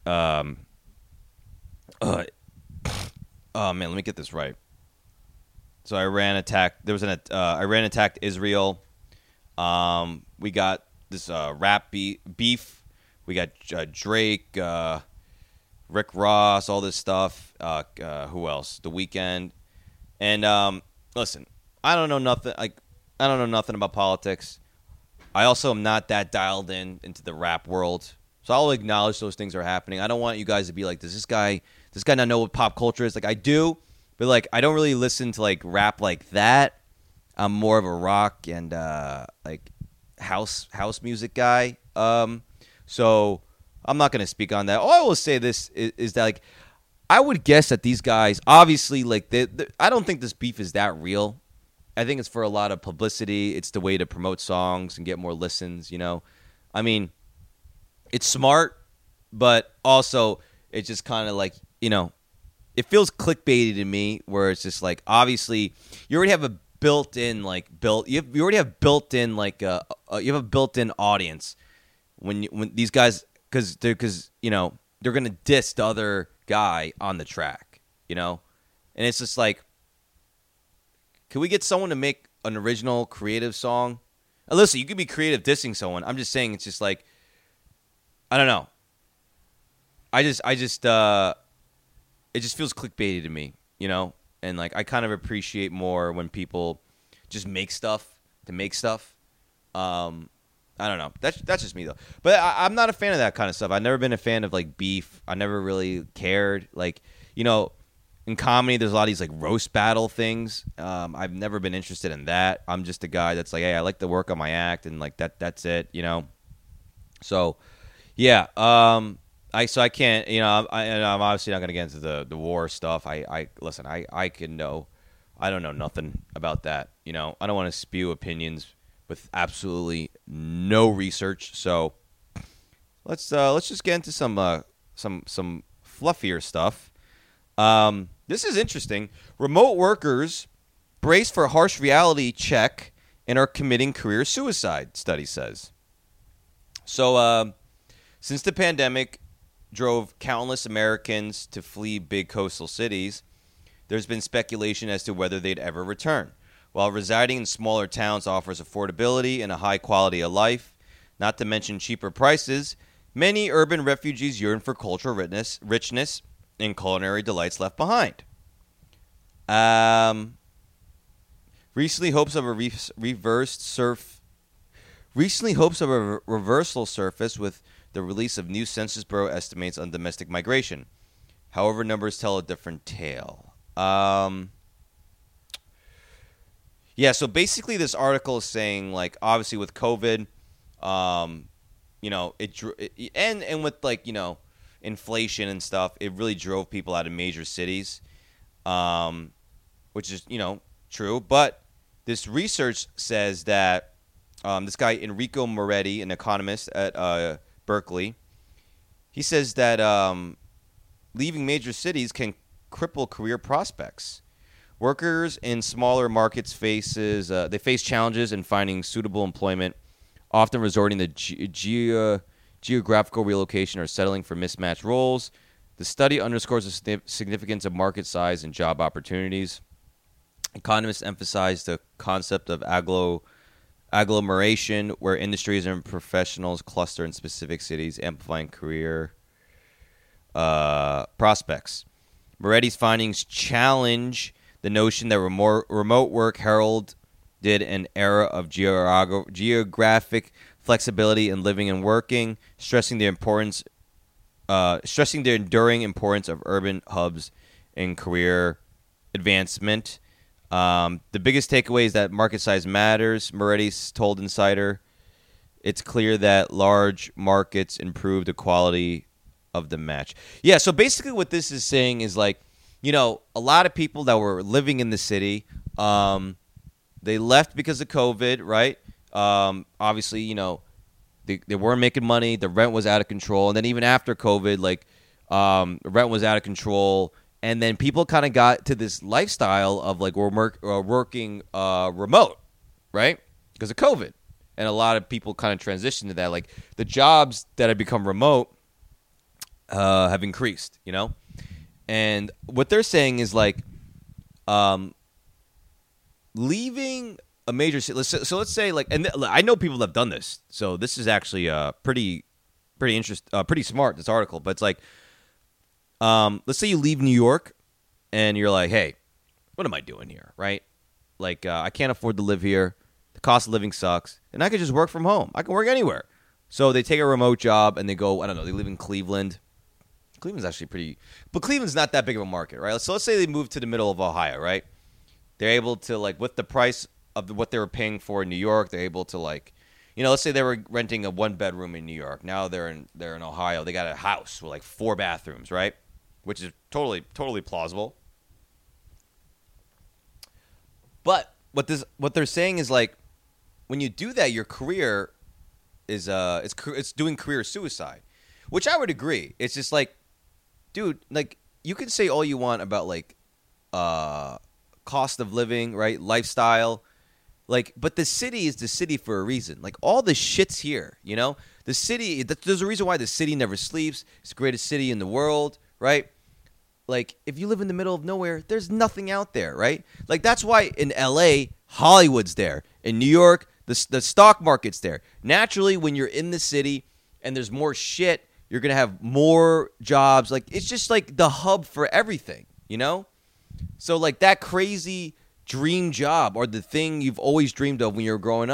Oh man, let me get this right. So Iran attacked. There was Iran attacked Israel. We got this rap beef. We got Drake, Rick Ross, all this stuff. Who else? The Weeknd. And listen, I don't know nothing. I don't know nothing about politics. I also am not that dialed into the rap world. So I'll acknowledge those things are happening. I don't want you guys to be like, does this guy not know what pop culture is? Like I do, but like I don't really listen to like rap like that. I'm more of a rock and like house music guy. So I'm not going to speak on that. All I will say this is that like I would guess that these guys obviously like I don't think this beef is that real. I think it's for a lot of publicity. It's the way to promote songs and get more listens, you know. I mean, it's smart, but also it's just kind of like, you know, it feels clickbaity to me where it's just like, obviously you already have a built-in like you already have built-in like you have a built-in audience when these guys because you know they're gonna diss the other guy on the track, you know, and it's just like, can we get someone to make an original creative song? And listen, you could be creative dissing someone. I'm just saying it's just like, I don't know. It just feels clickbaity to me, you know? And like I kind of appreciate more when people just make stuff to make stuff. I don't know. That's just me though. But I'm not a fan of that kind of stuff. I've never been a fan of like beef. I never really cared. Like, you know, in comedy, there's a lot of these like roast battle things. I've never been interested in that. I'm just a guy that's like, hey, I like to work on my act, and like that's it, you know. So, yeah. I can't, you know. I'm obviously not going to get into the war stuff. Listen. I can know. I don't know nothing about that. You know, I don't want to spew opinions with absolutely no research. So let's just get into some fluffier stuff. This is interesting. Remote workers brace for a harsh reality check and are committing career suicide, study says. So since the pandemic drove countless Americans to flee big coastal cities, there's been speculation as to whether they'd ever return. While residing in smaller towns offers affordability and a high quality of life, not to mention cheaper prices, many urban refugees yearn for cultural richness and culinary delights left behind. Recently, hopes of a reversal surfaced with the release of new Census Bureau estimates on domestic migration. However, numbers tell a different tale. Yeah, so basically this article is saying, like, obviously with COVID, you know, and with, like, you know, inflation and stuff, it really drove people out of major cities, which is, you know, true. But this research says that this guy, Enrico Moretti, an economist at Berkeley, he says that leaving major cities can cripple career prospects. Workers in smaller markets face challenges in finding suitable employment, often resorting to geographical relocation or settling for mismatched roles. The study underscores the significance of market size and job opportunities. Economists emphasize the concept of agglomeration, where industries and professionals cluster in specific cities, amplifying career prospects. Moretti's findings challenge the notion that remote work heralded an era of geographic flexibility in living and working, stressing the enduring importance of urban hubs in career advancement. The biggest takeaway is that market size matters, Moretti told Insider. It's clear that large markets improve the quality of the match. Yeah, so basically what this is saying is, like, you know, a lot of people that were living in the city, they left because of COVID, right? Obviously, you know, they weren't making money. The rent was out of control. And then even after COVID, like, the rent was out of control. And then people kind of got to this lifestyle of, like, we're working remote, right? Because of COVID. And a lot of people kind of transitioned to that. Like, the jobs that have become remote have increased, you know? And what they're saying is, like, leaving a major city. So let's say, like, and I know people have done this. So this is actually pretty interesting, pretty smart, this article. But it's like, let's say you leave New York and you're like, hey, what am I doing here, right? Like, I can't afford to live here. The cost of living sucks. And I could just work from home. I can work anywhere. So they take a remote job and they go, I don't know, they live in Cleveland. Cleveland's actually pretty, but Cleveland's not that big of a market, right? So let's say they move to the middle of Ohio, right? They're able to, like, with the price of what they were paying for in New York, they're able to, like, you know, let's say they were renting a 1-bedroom in New York. Now they're in Ohio. They got a house with, like, 4 bathrooms, right? Which is totally plausible. But what they're saying is, like, when you do that, your career is it's doing career suicide, which I would agree. It's just like, dude, like, you can say all you want about, like, cost of living, right? Lifestyle. Like, but the city is the city for a reason. Like, all the shit's here, you know? The city, there's a reason why the city never sleeps. It's the greatest city in the world, right? Like, if you live in the middle of nowhere, there's nothing out there, right? Like, that's why in LA, Hollywood's there. In New York, the stock market's there. Naturally, when you're in the city and there's more shit, you're going to have more jobs. Like, it's just like the hub for everything, you know? So, like, that crazy dream job or the thing you've always dreamed of when you were growing up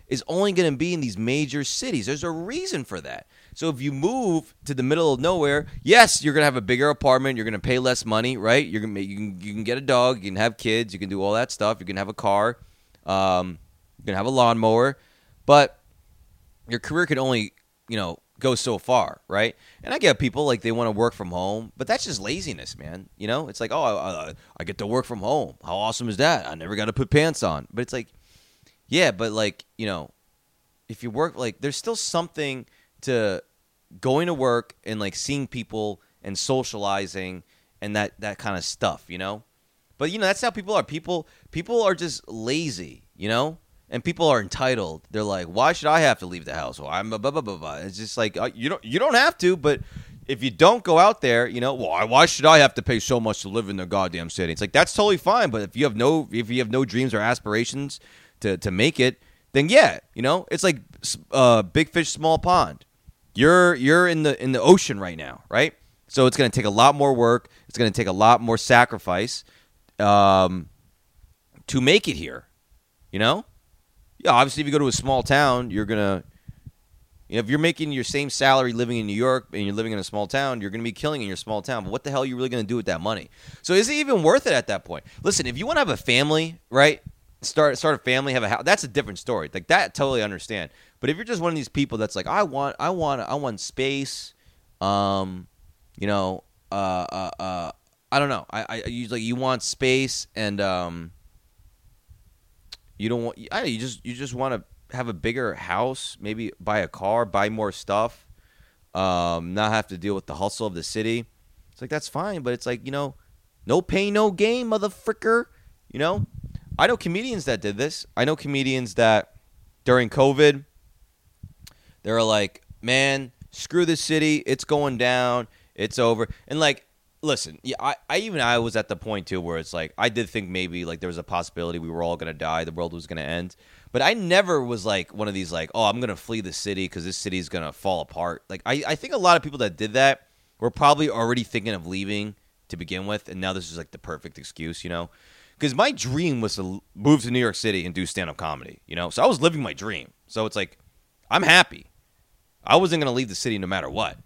is only going to be in these major cities. There's a reason for that. So if you move to the middle of nowhere, yes, you're going to have a bigger apartment. You're going to pay less money, right? You can get a dog. You can have kids. You can do all that stuff. You can have a car. You can have a lawnmower. But your career can only, go so far, right? And I get people like they want to work from home, but that's just laziness, man. It's like, I get to work from home. How awesome is that? I never got to put pants on. But it's like, yeah, but like, if you work, like there's still something to going to work and like seeing people and socializing and that kind of stuff, But that's how people are. People are just lazy, And people are entitled. They're like, why should I have to leave the house? Well, I'm blah, blah, blah, blah. It's just like, you don't have to, but if you don't go out there, why should I have to pay so much to live in the goddamn city? It's like, that's totally fine. But if you have no dreams or aspirations to make it, then yeah, it's like big fish, small pond. You're in the ocean right now, right? So it's going to take a lot more work. It's going to take a lot more sacrifice to make it here, Yeah, obviously, if you go to a small town, you're going to, if you're making your same salary living in New York and you're living in a small town, you're going to be killing in your small town. But what the hell are you really going to do with that money? So is it even worth it at that point? Listen, if you want to have a family, right, start a family, have a house, that's a different story. Like that, totally understand. But if you're just one of these people that's like, I want space, I don't know. I usually you want space and you don't want. You just want to have a bigger house, maybe buy a car, buy more stuff, not have to deal with the hustle of the city. It's like that's fine, but it's like no pain, no gain, motherfricker. I know comedians that did this. I know comedians that during COVID, they were like, man, screw the city, it's going down, it's over, and like. Listen, yeah, I was at the point too where it's like I did think maybe like there was a possibility we were all gonna die, the world was gonna end, but I never was like one of these like, oh, I'm gonna flee the city because this city's gonna fall apart. Like I think a lot of people that did that were probably already thinking of leaving to begin with, and now this is like the perfect excuse, Because my dream was to move to New York City and do stand-up comedy, So I was living my dream. So it's like I'm happy. I wasn't gonna leave the city no matter what,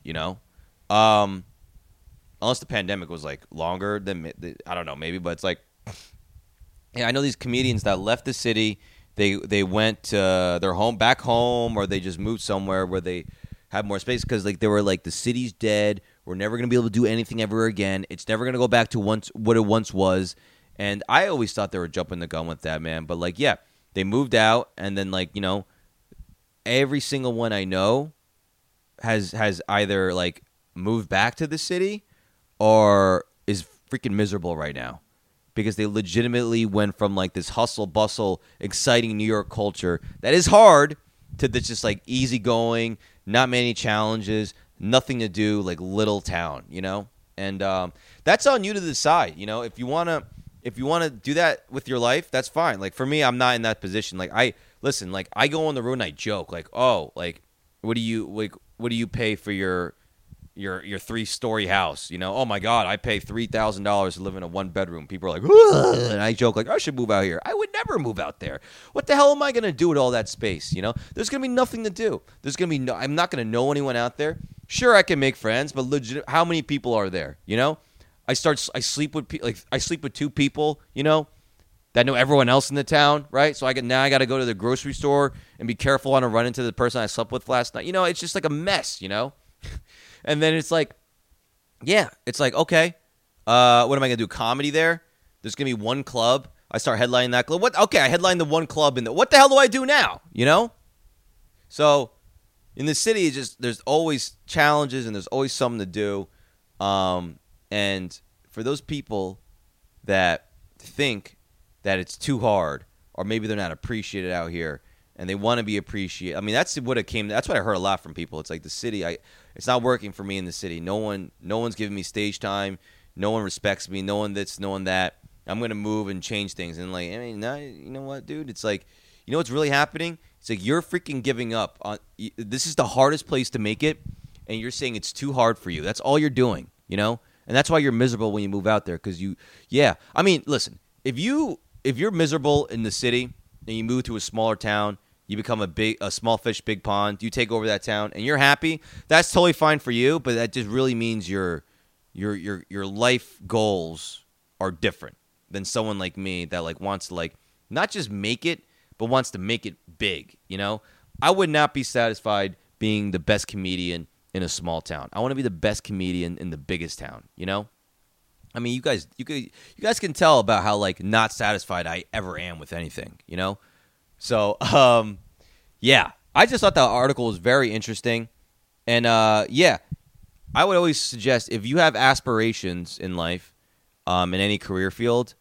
Unless the pandemic was like longer than I don't know, maybe, but it's like, yeah, I know these comedians that left the city, they went to their back home, or they just moved somewhere where they had more space because like they were like the city's dead, we're never gonna be able to do anything ever again, it's never gonna go back to what it once was, and I always thought they were jumping the gun with that, man. But like, yeah, they moved out, and then like every single one I know has either like moved back to the city or is freaking miserable right now because they legitimately went from like this hustle bustle, exciting New York culture that is hard to this just like easygoing, not many challenges, nothing to do, like little town, And that's on you to decide, If you wanna do that with your life, that's fine. Like for me, I'm not in that position. Like I go on the road and I joke like, oh, like what do you pay for your 3-story house, Oh my God, I pay $3,000 to live in a 1-bedroom. People are like, ugh! And I joke like, I should move out here. I would never move out there. What the hell am I gonna do with all that space? There's gonna be nothing to do. I'm not gonna know anyone out there. Sure, I can make friends, but legit, how many people are there? I sleep with 2 people, that know everyone else in the town, right? So I got to go to the grocery store and be careful on to run into the person I slept with last night. It's just like a mess, And then it's like, yeah, it's like, okay, what am I going to do? Comedy there? There's going to be one club. I start headlining that club. What? Okay, I headline the one club. What the hell do I do now? So in the city, it's just there's always challenges and there's always something to do. And for those people that think that it's too hard or maybe they're not appreciated out here and they want to be appreciated. I mean, that's what I heard a lot from people. It's like the city, it's not working for me in the city. No one's giving me stage time. No one respects me. No one this, no one that. I'm going to move and change things. And like, I mean, now, you know what, dude? It's like, you know what's really happening? It's like you're freaking giving up. This is the hardest place to make it, and you're saying it's too hard for you. That's all you're doing, And that's why you're miserable when you move out there because I mean, listen, if you're miserable in the city and you move to a smaller town, You become a small fish, big pond. You take over that town, and you're happy. That's totally fine for you, but that just really means your life goals are different than someone like me that like wants to like not just make it, but wants to make it big. You know, I would not be satisfied being the best comedian in a small town. I want to be the best comedian in the biggest town. You know, I mean, you guys can tell about how like not satisfied I ever am with anything. You know. So, yeah, I just thought that article was very interesting. And, yeah, I would always suggest if you have aspirations in life, in any career field,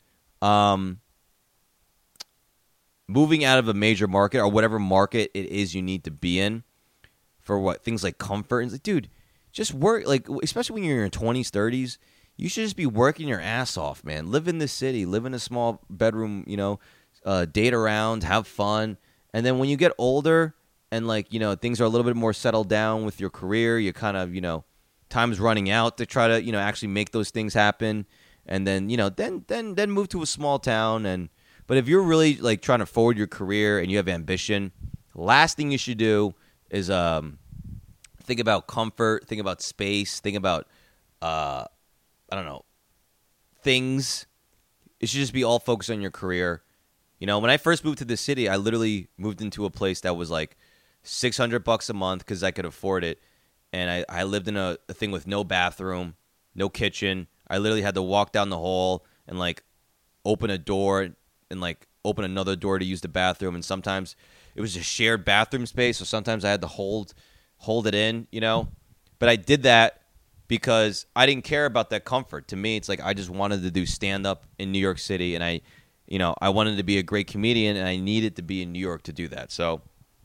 moving out of a major market or whatever market it is you need to be in for things like comfort. And like, dude, just work, like, especially when you're in your 20s, 30s, you should just be working your ass off, man. Live in the city, live in a small bedroom, you know, date around, have fun, and then when you get older and like, you know, things are a little bit more settled down with your career, you kind of, you know, time's running out to try to, you know, actually make those things happen, and then, you know, then move to a small town. But if you're really like trying to forward your career and you have ambition, last thing you should do is think about comfort, think about space, think about I don't know, things. It should just be all focused on your career. You know, when I first moved to the city, I literally moved into a place that was like $600 a month because I could afford it. And I lived in a thing with no bathroom, no kitchen. I literally had to walk down the hall and like open a door and like open another door to use the bathroom. And sometimes it was a shared bathroom space. So sometimes I had to hold it in, you know. But I did that because I didn't care about that comfort. To me, it's like I just wanted to do stand-up in New York City, and I wanted to be a great comedian, and I needed to be in New York to do that. So,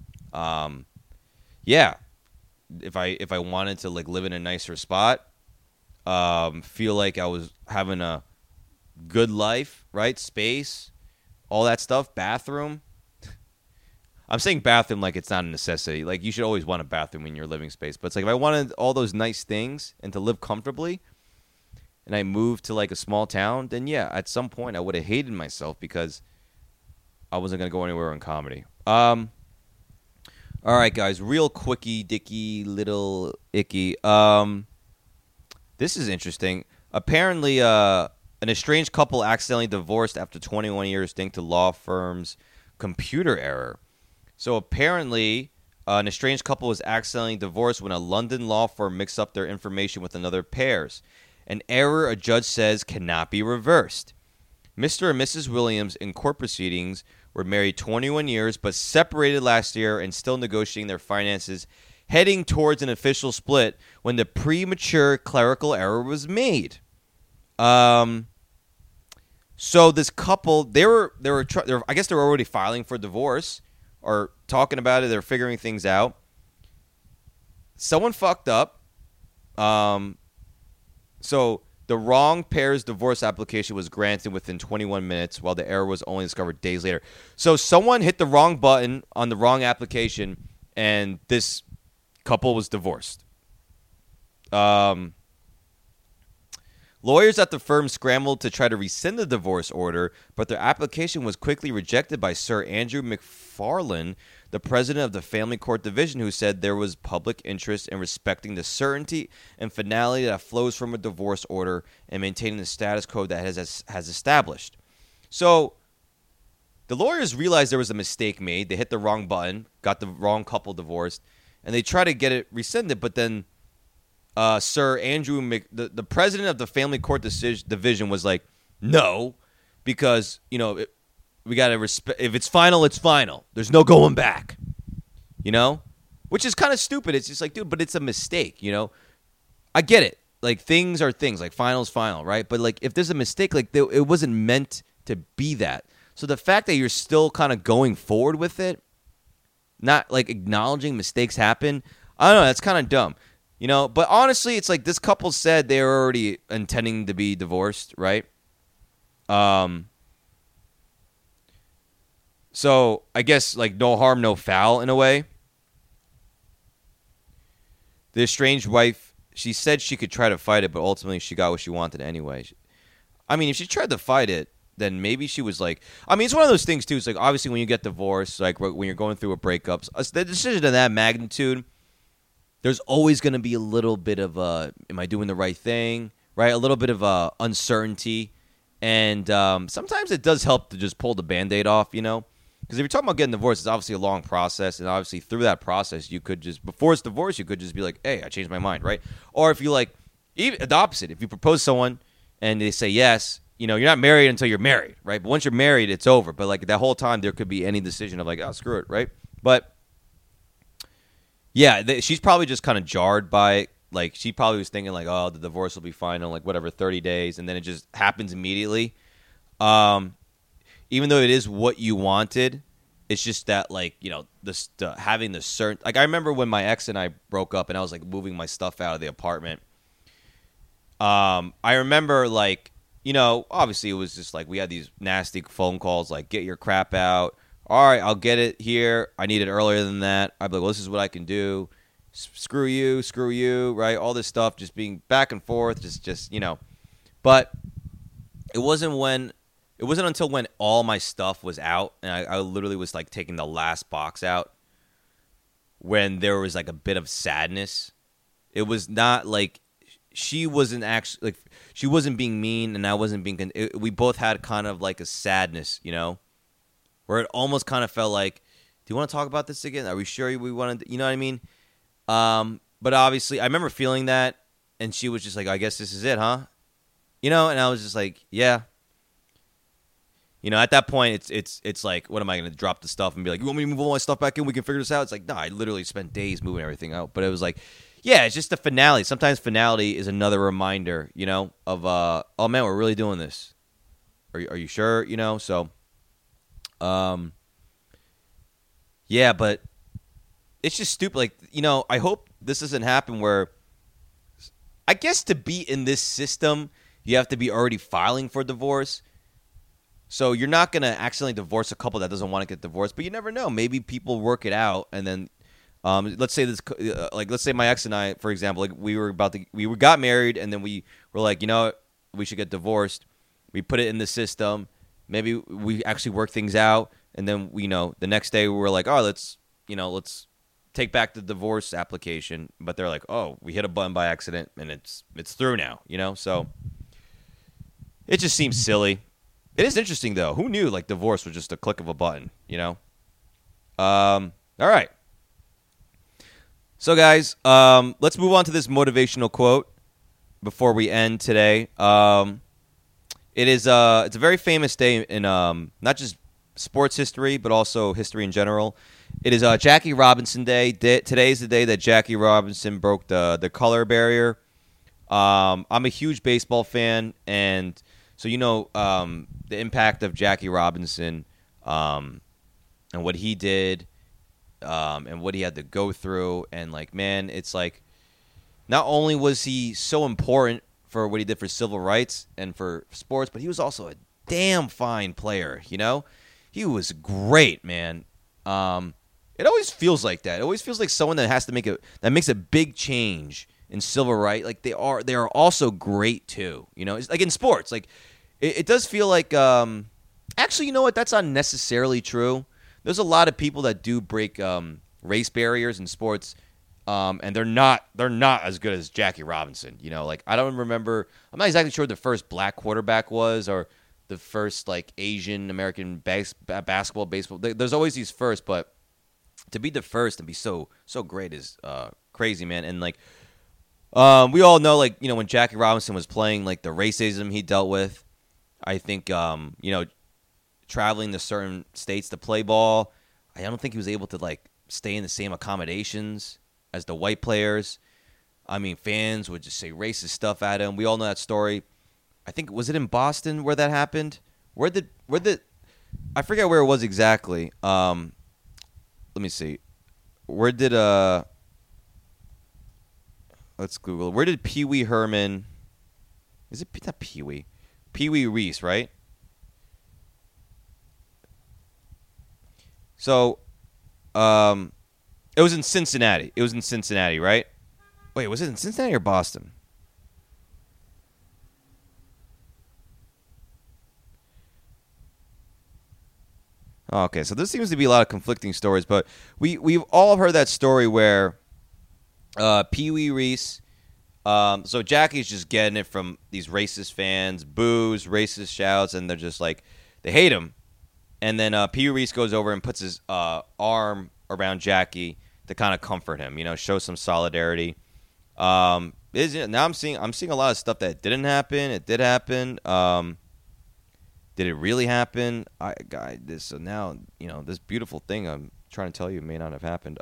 yeah, if I wanted to like live in a nicer spot, feel like I was having a good life, right? Space, all that stuff, bathroom. I'm saying bathroom like it's not a necessity. Like you should always want a bathroom in your living space. But it's like if I wanted all those nice things and to live comfortably, and I moved to like a small town, then yeah, at some point I would have hated myself because I wasn't going to go anywhere in comedy. All right, guys, real quickie, dicky, little icky. This is interesting. Apparently, an estranged couple accidentally divorced after 21 years thanks to law firm's computer error. So apparently, an estranged couple was accidentally divorced when a London law firm mixed up their information with another pair's. An error a judge says cannot be reversed. Mr. and Mrs. Williams in court proceedings were married 21 years but separated last year and still negotiating their finances, heading towards an official split when the premature clerical error was made. So this couple, I guess they were already filing for divorce or talking about it. They're figuring things out. Someone fucked up. So the wrong pair's divorce application was granted within 21 minutes, while the error was only discovered days later. So someone hit the wrong button on the wrong application, and this couple was divorced. Lawyers at the firm scrambled to try to rescind the divorce order, but their application was quickly rejected by Sir Andrew McFarlane, the president of the Family Court Division, who said there was public interest in respecting the certainty and finality that flows from a divorce order and maintaining the status quo that has established. So the lawyers realized there was a mistake made. They hit the wrong button, got the wrong couple divorced, and they tried to get it rescinded, but then Sir Andrew, the president of the Family Court Division was like, no, because, you know, we got to respect. If it's final, it's final. There's no going back, you know, which is kind of stupid. It's just like, dude, but it's a mistake, you know. I get it. Like, things are things. Like, final's final, right? But, like, if there's a mistake, like, it wasn't meant to be that. So the fact that you're still kind of going forward with it, not, like, acknowledging mistakes happen, I don't know. That's kind of dumb. You know, but honestly, it's like this couple said they were already intending to be divorced, right? So I guess like no harm, no foul in a way. The estranged wife, she said she could try to fight it, but ultimately she got what she wanted anyway. I mean, if she tried to fight it, then maybe she was like, I mean, it's one of those things too. It's like obviously when you get divorced, like when you're going through a breakup, the decision of that magnitude, there's always going to be a little bit of am I doing the right thing, right? A little bit of uncertainty, and sometimes it does help to just pull the Band-Aid off, you know. Because if you're talking about getting divorced, it's obviously a long process, and obviously through that process, you could just, before it's divorce, you could just be like, hey, I changed my mind, right? Or if you like, even the opposite, if you propose to someone and they say yes, you know, you're not married until you're married, right? But once you're married, it's over. But like that whole time, there could be any decision of like, oh, screw it, right? But yeah, she's probably just kind of jarred by it. Like she probably was thinking like, oh, the divorce will be fine in like whatever 30 days, and then it just happens immediately. Even though it is what you wanted, it's just that, like, you know, having the certain... Like, I remember when my ex and I broke up and I was, like, moving my stuff out of the apartment. I remember, like, you know, obviously it was just, like, we had these nasty phone calls, like, get your crap out. All right, I'll get it here. I need it earlier than that. I'd be like, well, this is what I can do. Screw you, right? All this stuff just being back and forth, just you know. But it wasn't until when all my stuff was out, and I literally was like taking the last box out, when there was like a bit of sadness. It was not like she wasn't actually like she wasn't being mean, and I wasn't being. We both had kind of like a sadness, you know, where it almost kind of felt like, do you want to talk about this again? Are we sure we want to? You know what I mean? But obviously, I remember feeling that, and she was just like, I guess this is it, huh? You know, and I was just like, yeah. You know, at that point, it's like, what am I going to drop the stuff and be like, you want me to move all my stuff back in? We can figure this out. It's like, no, I literally spent days moving everything out. But it was like, yeah, it's just the finale. Sometimes finality is another reminder, you know, of, oh, man, we're really doing this. Are you sure? You know, so, yeah, but it's just stupid. Like, you know, I hope this doesn't happen where, I guess to be in this system, you have to be already filing for divorce. So you're not going to accidentally divorce a couple that doesn't want to get divorced, but you never know. Maybe people work it out, and then let's say let's say my ex and I, for example, like we got married, and then we were like, you know what, we should get divorced. We put it in the system. Maybe we actually work things out, and then we, you know, the next day we were like, oh, let's take back the divorce application. But they're like, oh, we hit a button by accident, and it's through now, you know. So it just seems silly. It is interesting, though. Who knew, like, divorce was just a click of a button, you know? All right. So, guys, let's move on to this motivational quote before we end today. It's a very famous day in not just sports history, but also history in general. It is Jackie Robinson Day. Today is the day that Jackie Robinson broke the color barrier. I'm a huge baseball fan, and so you know the impact of Jackie Robinson and what he did and what he had to go through. And, like, man, it's like not only was he so important for what he did for civil rights and for sports, but he was also a damn fine player, you know? He was great, man. It always feels like that. It always feels like someone that has to makes a big change in civil rights. Like, they are also great, too. You know? It's like in sports, like, it does feel like, actually, you know what? That's not necessarily true. There's a lot of people that do break race barriers in sports, and they're not as good as Jackie Robinson. You know, like, I don't remember. I'm not exactly sure who the first black quarterback was, or the first, like, Asian American basketball, baseball. There's always these first, but to be the first and be so great is crazy, man. And, like, we all know, like, you know, when Jackie Robinson was playing, like, the racism he dealt with. I think, you know, traveling to certain states to play ball, I don't think he was able to, like, stay in the same accommodations as the white players. I mean, fans would just say racist stuff at him. We all know that story. I think, was it in Boston where that happened? Where did I forget where it was exactly. Let me see. Where did let's Google. Where did Pee Wee Herman? Is it not Pee Wee? Pee Wee Reese, right? So, it was in Cincinnati. It was in Cincinnati, right? Wait, was it in Cincinnati or Boston? Okay, so there seems to be a lot of conflicting stories, but we've all heard that story where Pee Wee Reese. So Jackie's just getting it from these racist fans, boos, racist shouts, and they're just like they hate him. And then Pee Wee Reese goes over and puts his arm around Jackie to kind of comfort him, show some solidarity. Now I'm seeing a lot of stuff that didn't happen. It did happen. Did it really happen? So now this beautiful thing I'm trying to tell you may not have happened.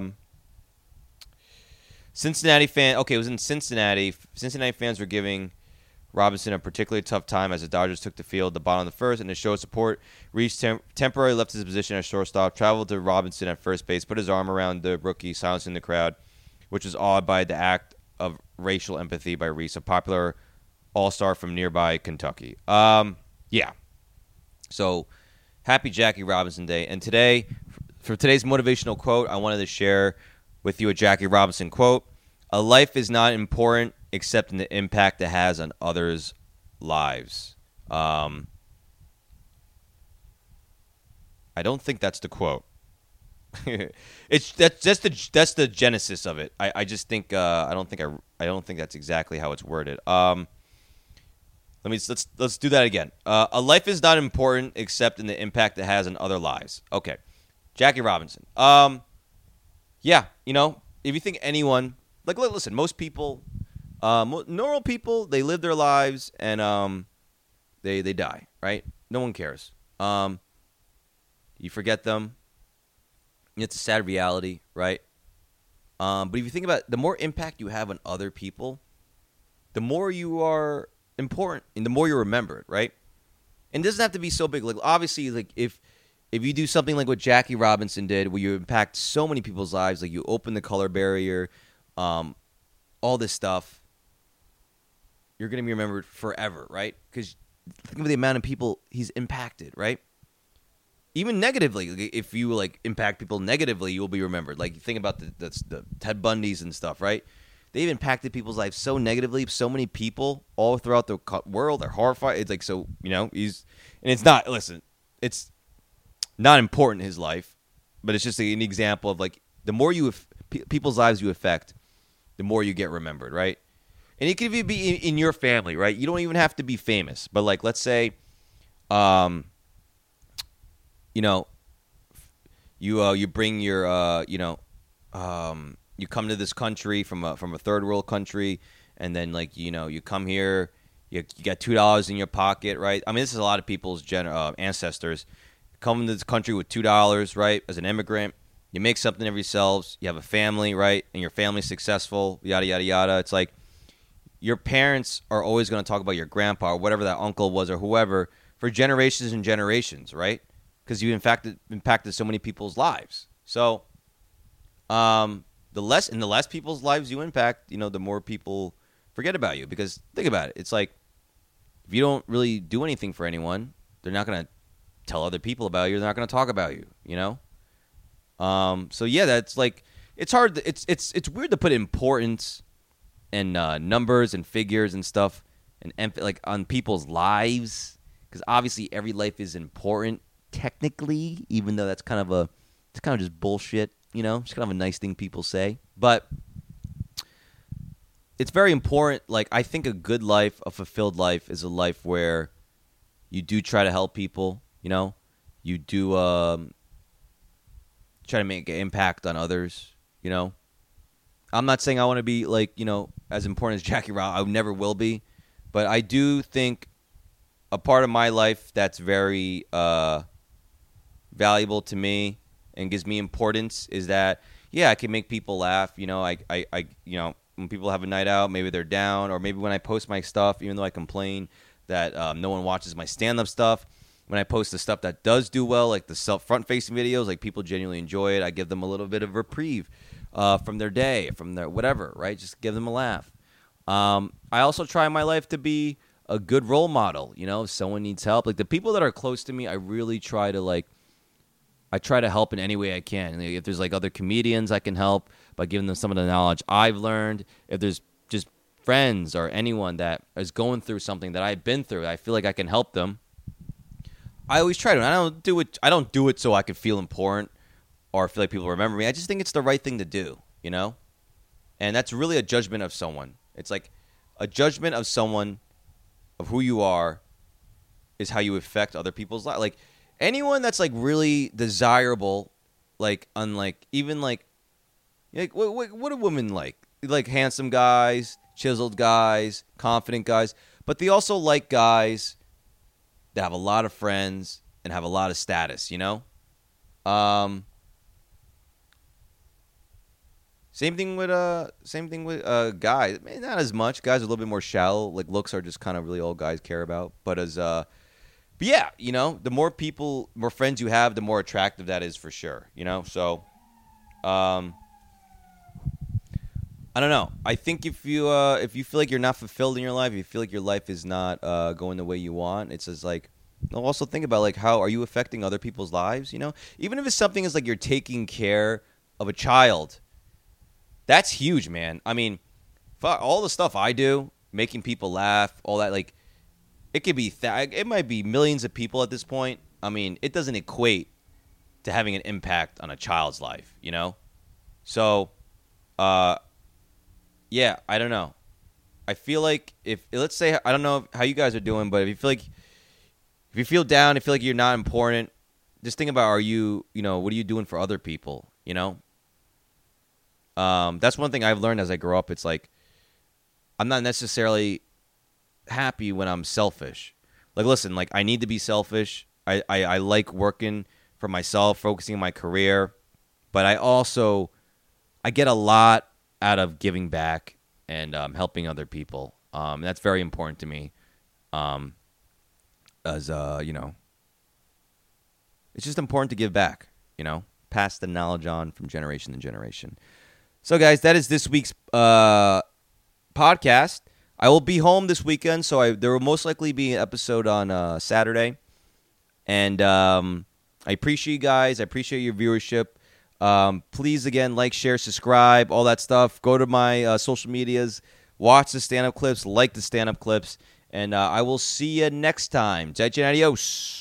Cincinnati fan. Okay, it was in Cincinnati. Cincinnati fans were giving Robinson a particularly tough time as the Dodgers took the field the bottom of the first, and to show support, Reese temporarily left his position as shortstop, traveled to Robinson at first base, put his arm around the rookie, silencing the crowd, which was awed by the act of racial empathy by Reese, a popular all-star from nearby Kentucky. Yeah. So, happy Jackie Robinson Day. And today, for today's motivational quote, I wanted to share with you a Jackie Robinson quote. A life is not important except in the impact it has on others' lives. I don't think that's the quote. That's the genesis of it. I just think I don't think that's exactly how it's worded. Let's do that again. A life is not important except in the impact it has on other lives. Okay, Jackie Robinson. Yeah, if you think anyone listen, most people, normal people, they live their lives and they die, right? No one cares. You forget them. It's a sad reality, right? But if you think about it, the more impact you have on other people, the more you are important and the more you're remembered, right? And it doesn't have to be so big. Like obviously, like if you do something like what Jackie Robinson did, where you impact so many people's lives, like you open the color barrier, all this stuff, you're going to be remembered forever, right? Because think of the amount of people he's impacted, right? Even negatively, if you impact people negatively, you will be remembered. Like think about the Ted Bundys and stuff, right? They've impacted people's lives so negatively. So many people all throughout the world are horrified. It's like so, it's not. Listen, it's not important in his life, but it's just an example of the more people's lives you affect, the more you get remembered, right? And it could even be in your family, right? You don't even have to be famous, but let's say, you bring your, you come to this country from a third world country, and then you come here, you got $2 in your pocket, right? I mean, this is a lot of people's ancestors come to this country with $2, right? As an immigrant, you make something of yourselves, you have a family, right? And your family's successful, yada yada yada. It's like your parents are always going to talk about your grandpa or whatever that uncle was or whoever for generations and generations, right? Because you impacted so many people's lives. So, the less people's lives you impact, the more people forget about you. Because think about it, it's like if you don't really do anything for anyone, they're not going to tell other people about you. They're not going to talk about you. So yeah, that's it's hard. It's weird to put importance and numbers and figures and stuff and on people's lives, because obviously every life is important technically, even though it's kind of just bullshit. It's kind of a nice thing people say, but it's very important. I think a good life, a fulfilled life, is a life where you do try to help people. You do try to make an impact on others. I'm not saying I want to be as important as Jackie Robinson. I never will be, but I do think a part of my life that's very valuable to me and gives me importance is that I can make people laugh. When people have a night out, maybe they're down, or maybe when I post my stuff, even though I complain that no one watches my stand-up stuff. When I post the stuff that does do well, like the front-facing videos, people genuinely enjoy it. I give them a little bit of reprieve from their day, from their whatever, right? Just give them a laugh. I also try in my life to be a good role model. If someone needs help, the people that are close to me, I really try to I try to help in any way I can. If there's other comedians, I can help by giving them some of the knowledge I've learned. If there's just friends or anyone that is going through something that I've been through, I feel like I can help them. I always try to. I don't do it. I don't do it so I can feel important or feel like people remember me. I just think it's the right thing to do, you know? And that's really a judgment of someone. It's like a judgment of someone of who you are is how you affect other people's lives. Like anyone that's like really desirable, like unlike even like what do women like? Like handsome guys, chiseled guys, confident guys, but they also like guys that have a lot of friends and have a lot of status, you know? Same thing with guys. Maybe not as much. Guys are a little bit more shallow. Like looks are just kind of really all guys care about. But yeah, you know, the more friends you have, the more attractive that is for sure. You know, so I don't know. I think if you feel like you're not fulfilled in your life, if you feel like your life is not going the way you want, it's just like also think about like how are you affecting other people's lives? You know, even if it's something as like you're taking care of a child. That's huge, man. I mean, all the stuff I do, making people laugh, all that, like, it could be, it might be millions of people at this point. I mean, it doesn't equate to having an impact on a child's life, you know? So, yeah, I don't know. I feel like let's say, I don't know how you guys are doing, but if you feel down, if you feel like you're not important, just think about, what are you doing for other people, you know? That's one thing I've learned as I grow up. It's like I'm not necessarily happy when I'm selfish. Like, listen, like I need to be selfish. I like working for myself, focusing on my career, but I get a lot out of giving back and helping other people. That's very important to me. As you know, it's just important to give back. You know, pass the knowledge on from generation to generation. So, guys, that is this week's podcast. I will be home this weekend, so there will most likely be an episode on Saturday. And I appreciate you guys. I appreciate your viewership. Please, again, like, share, subscribe, all that stuff. Go to my social medias. Watch the stand-up clips. Like the stand-up clips. And I will see you next time. Adios.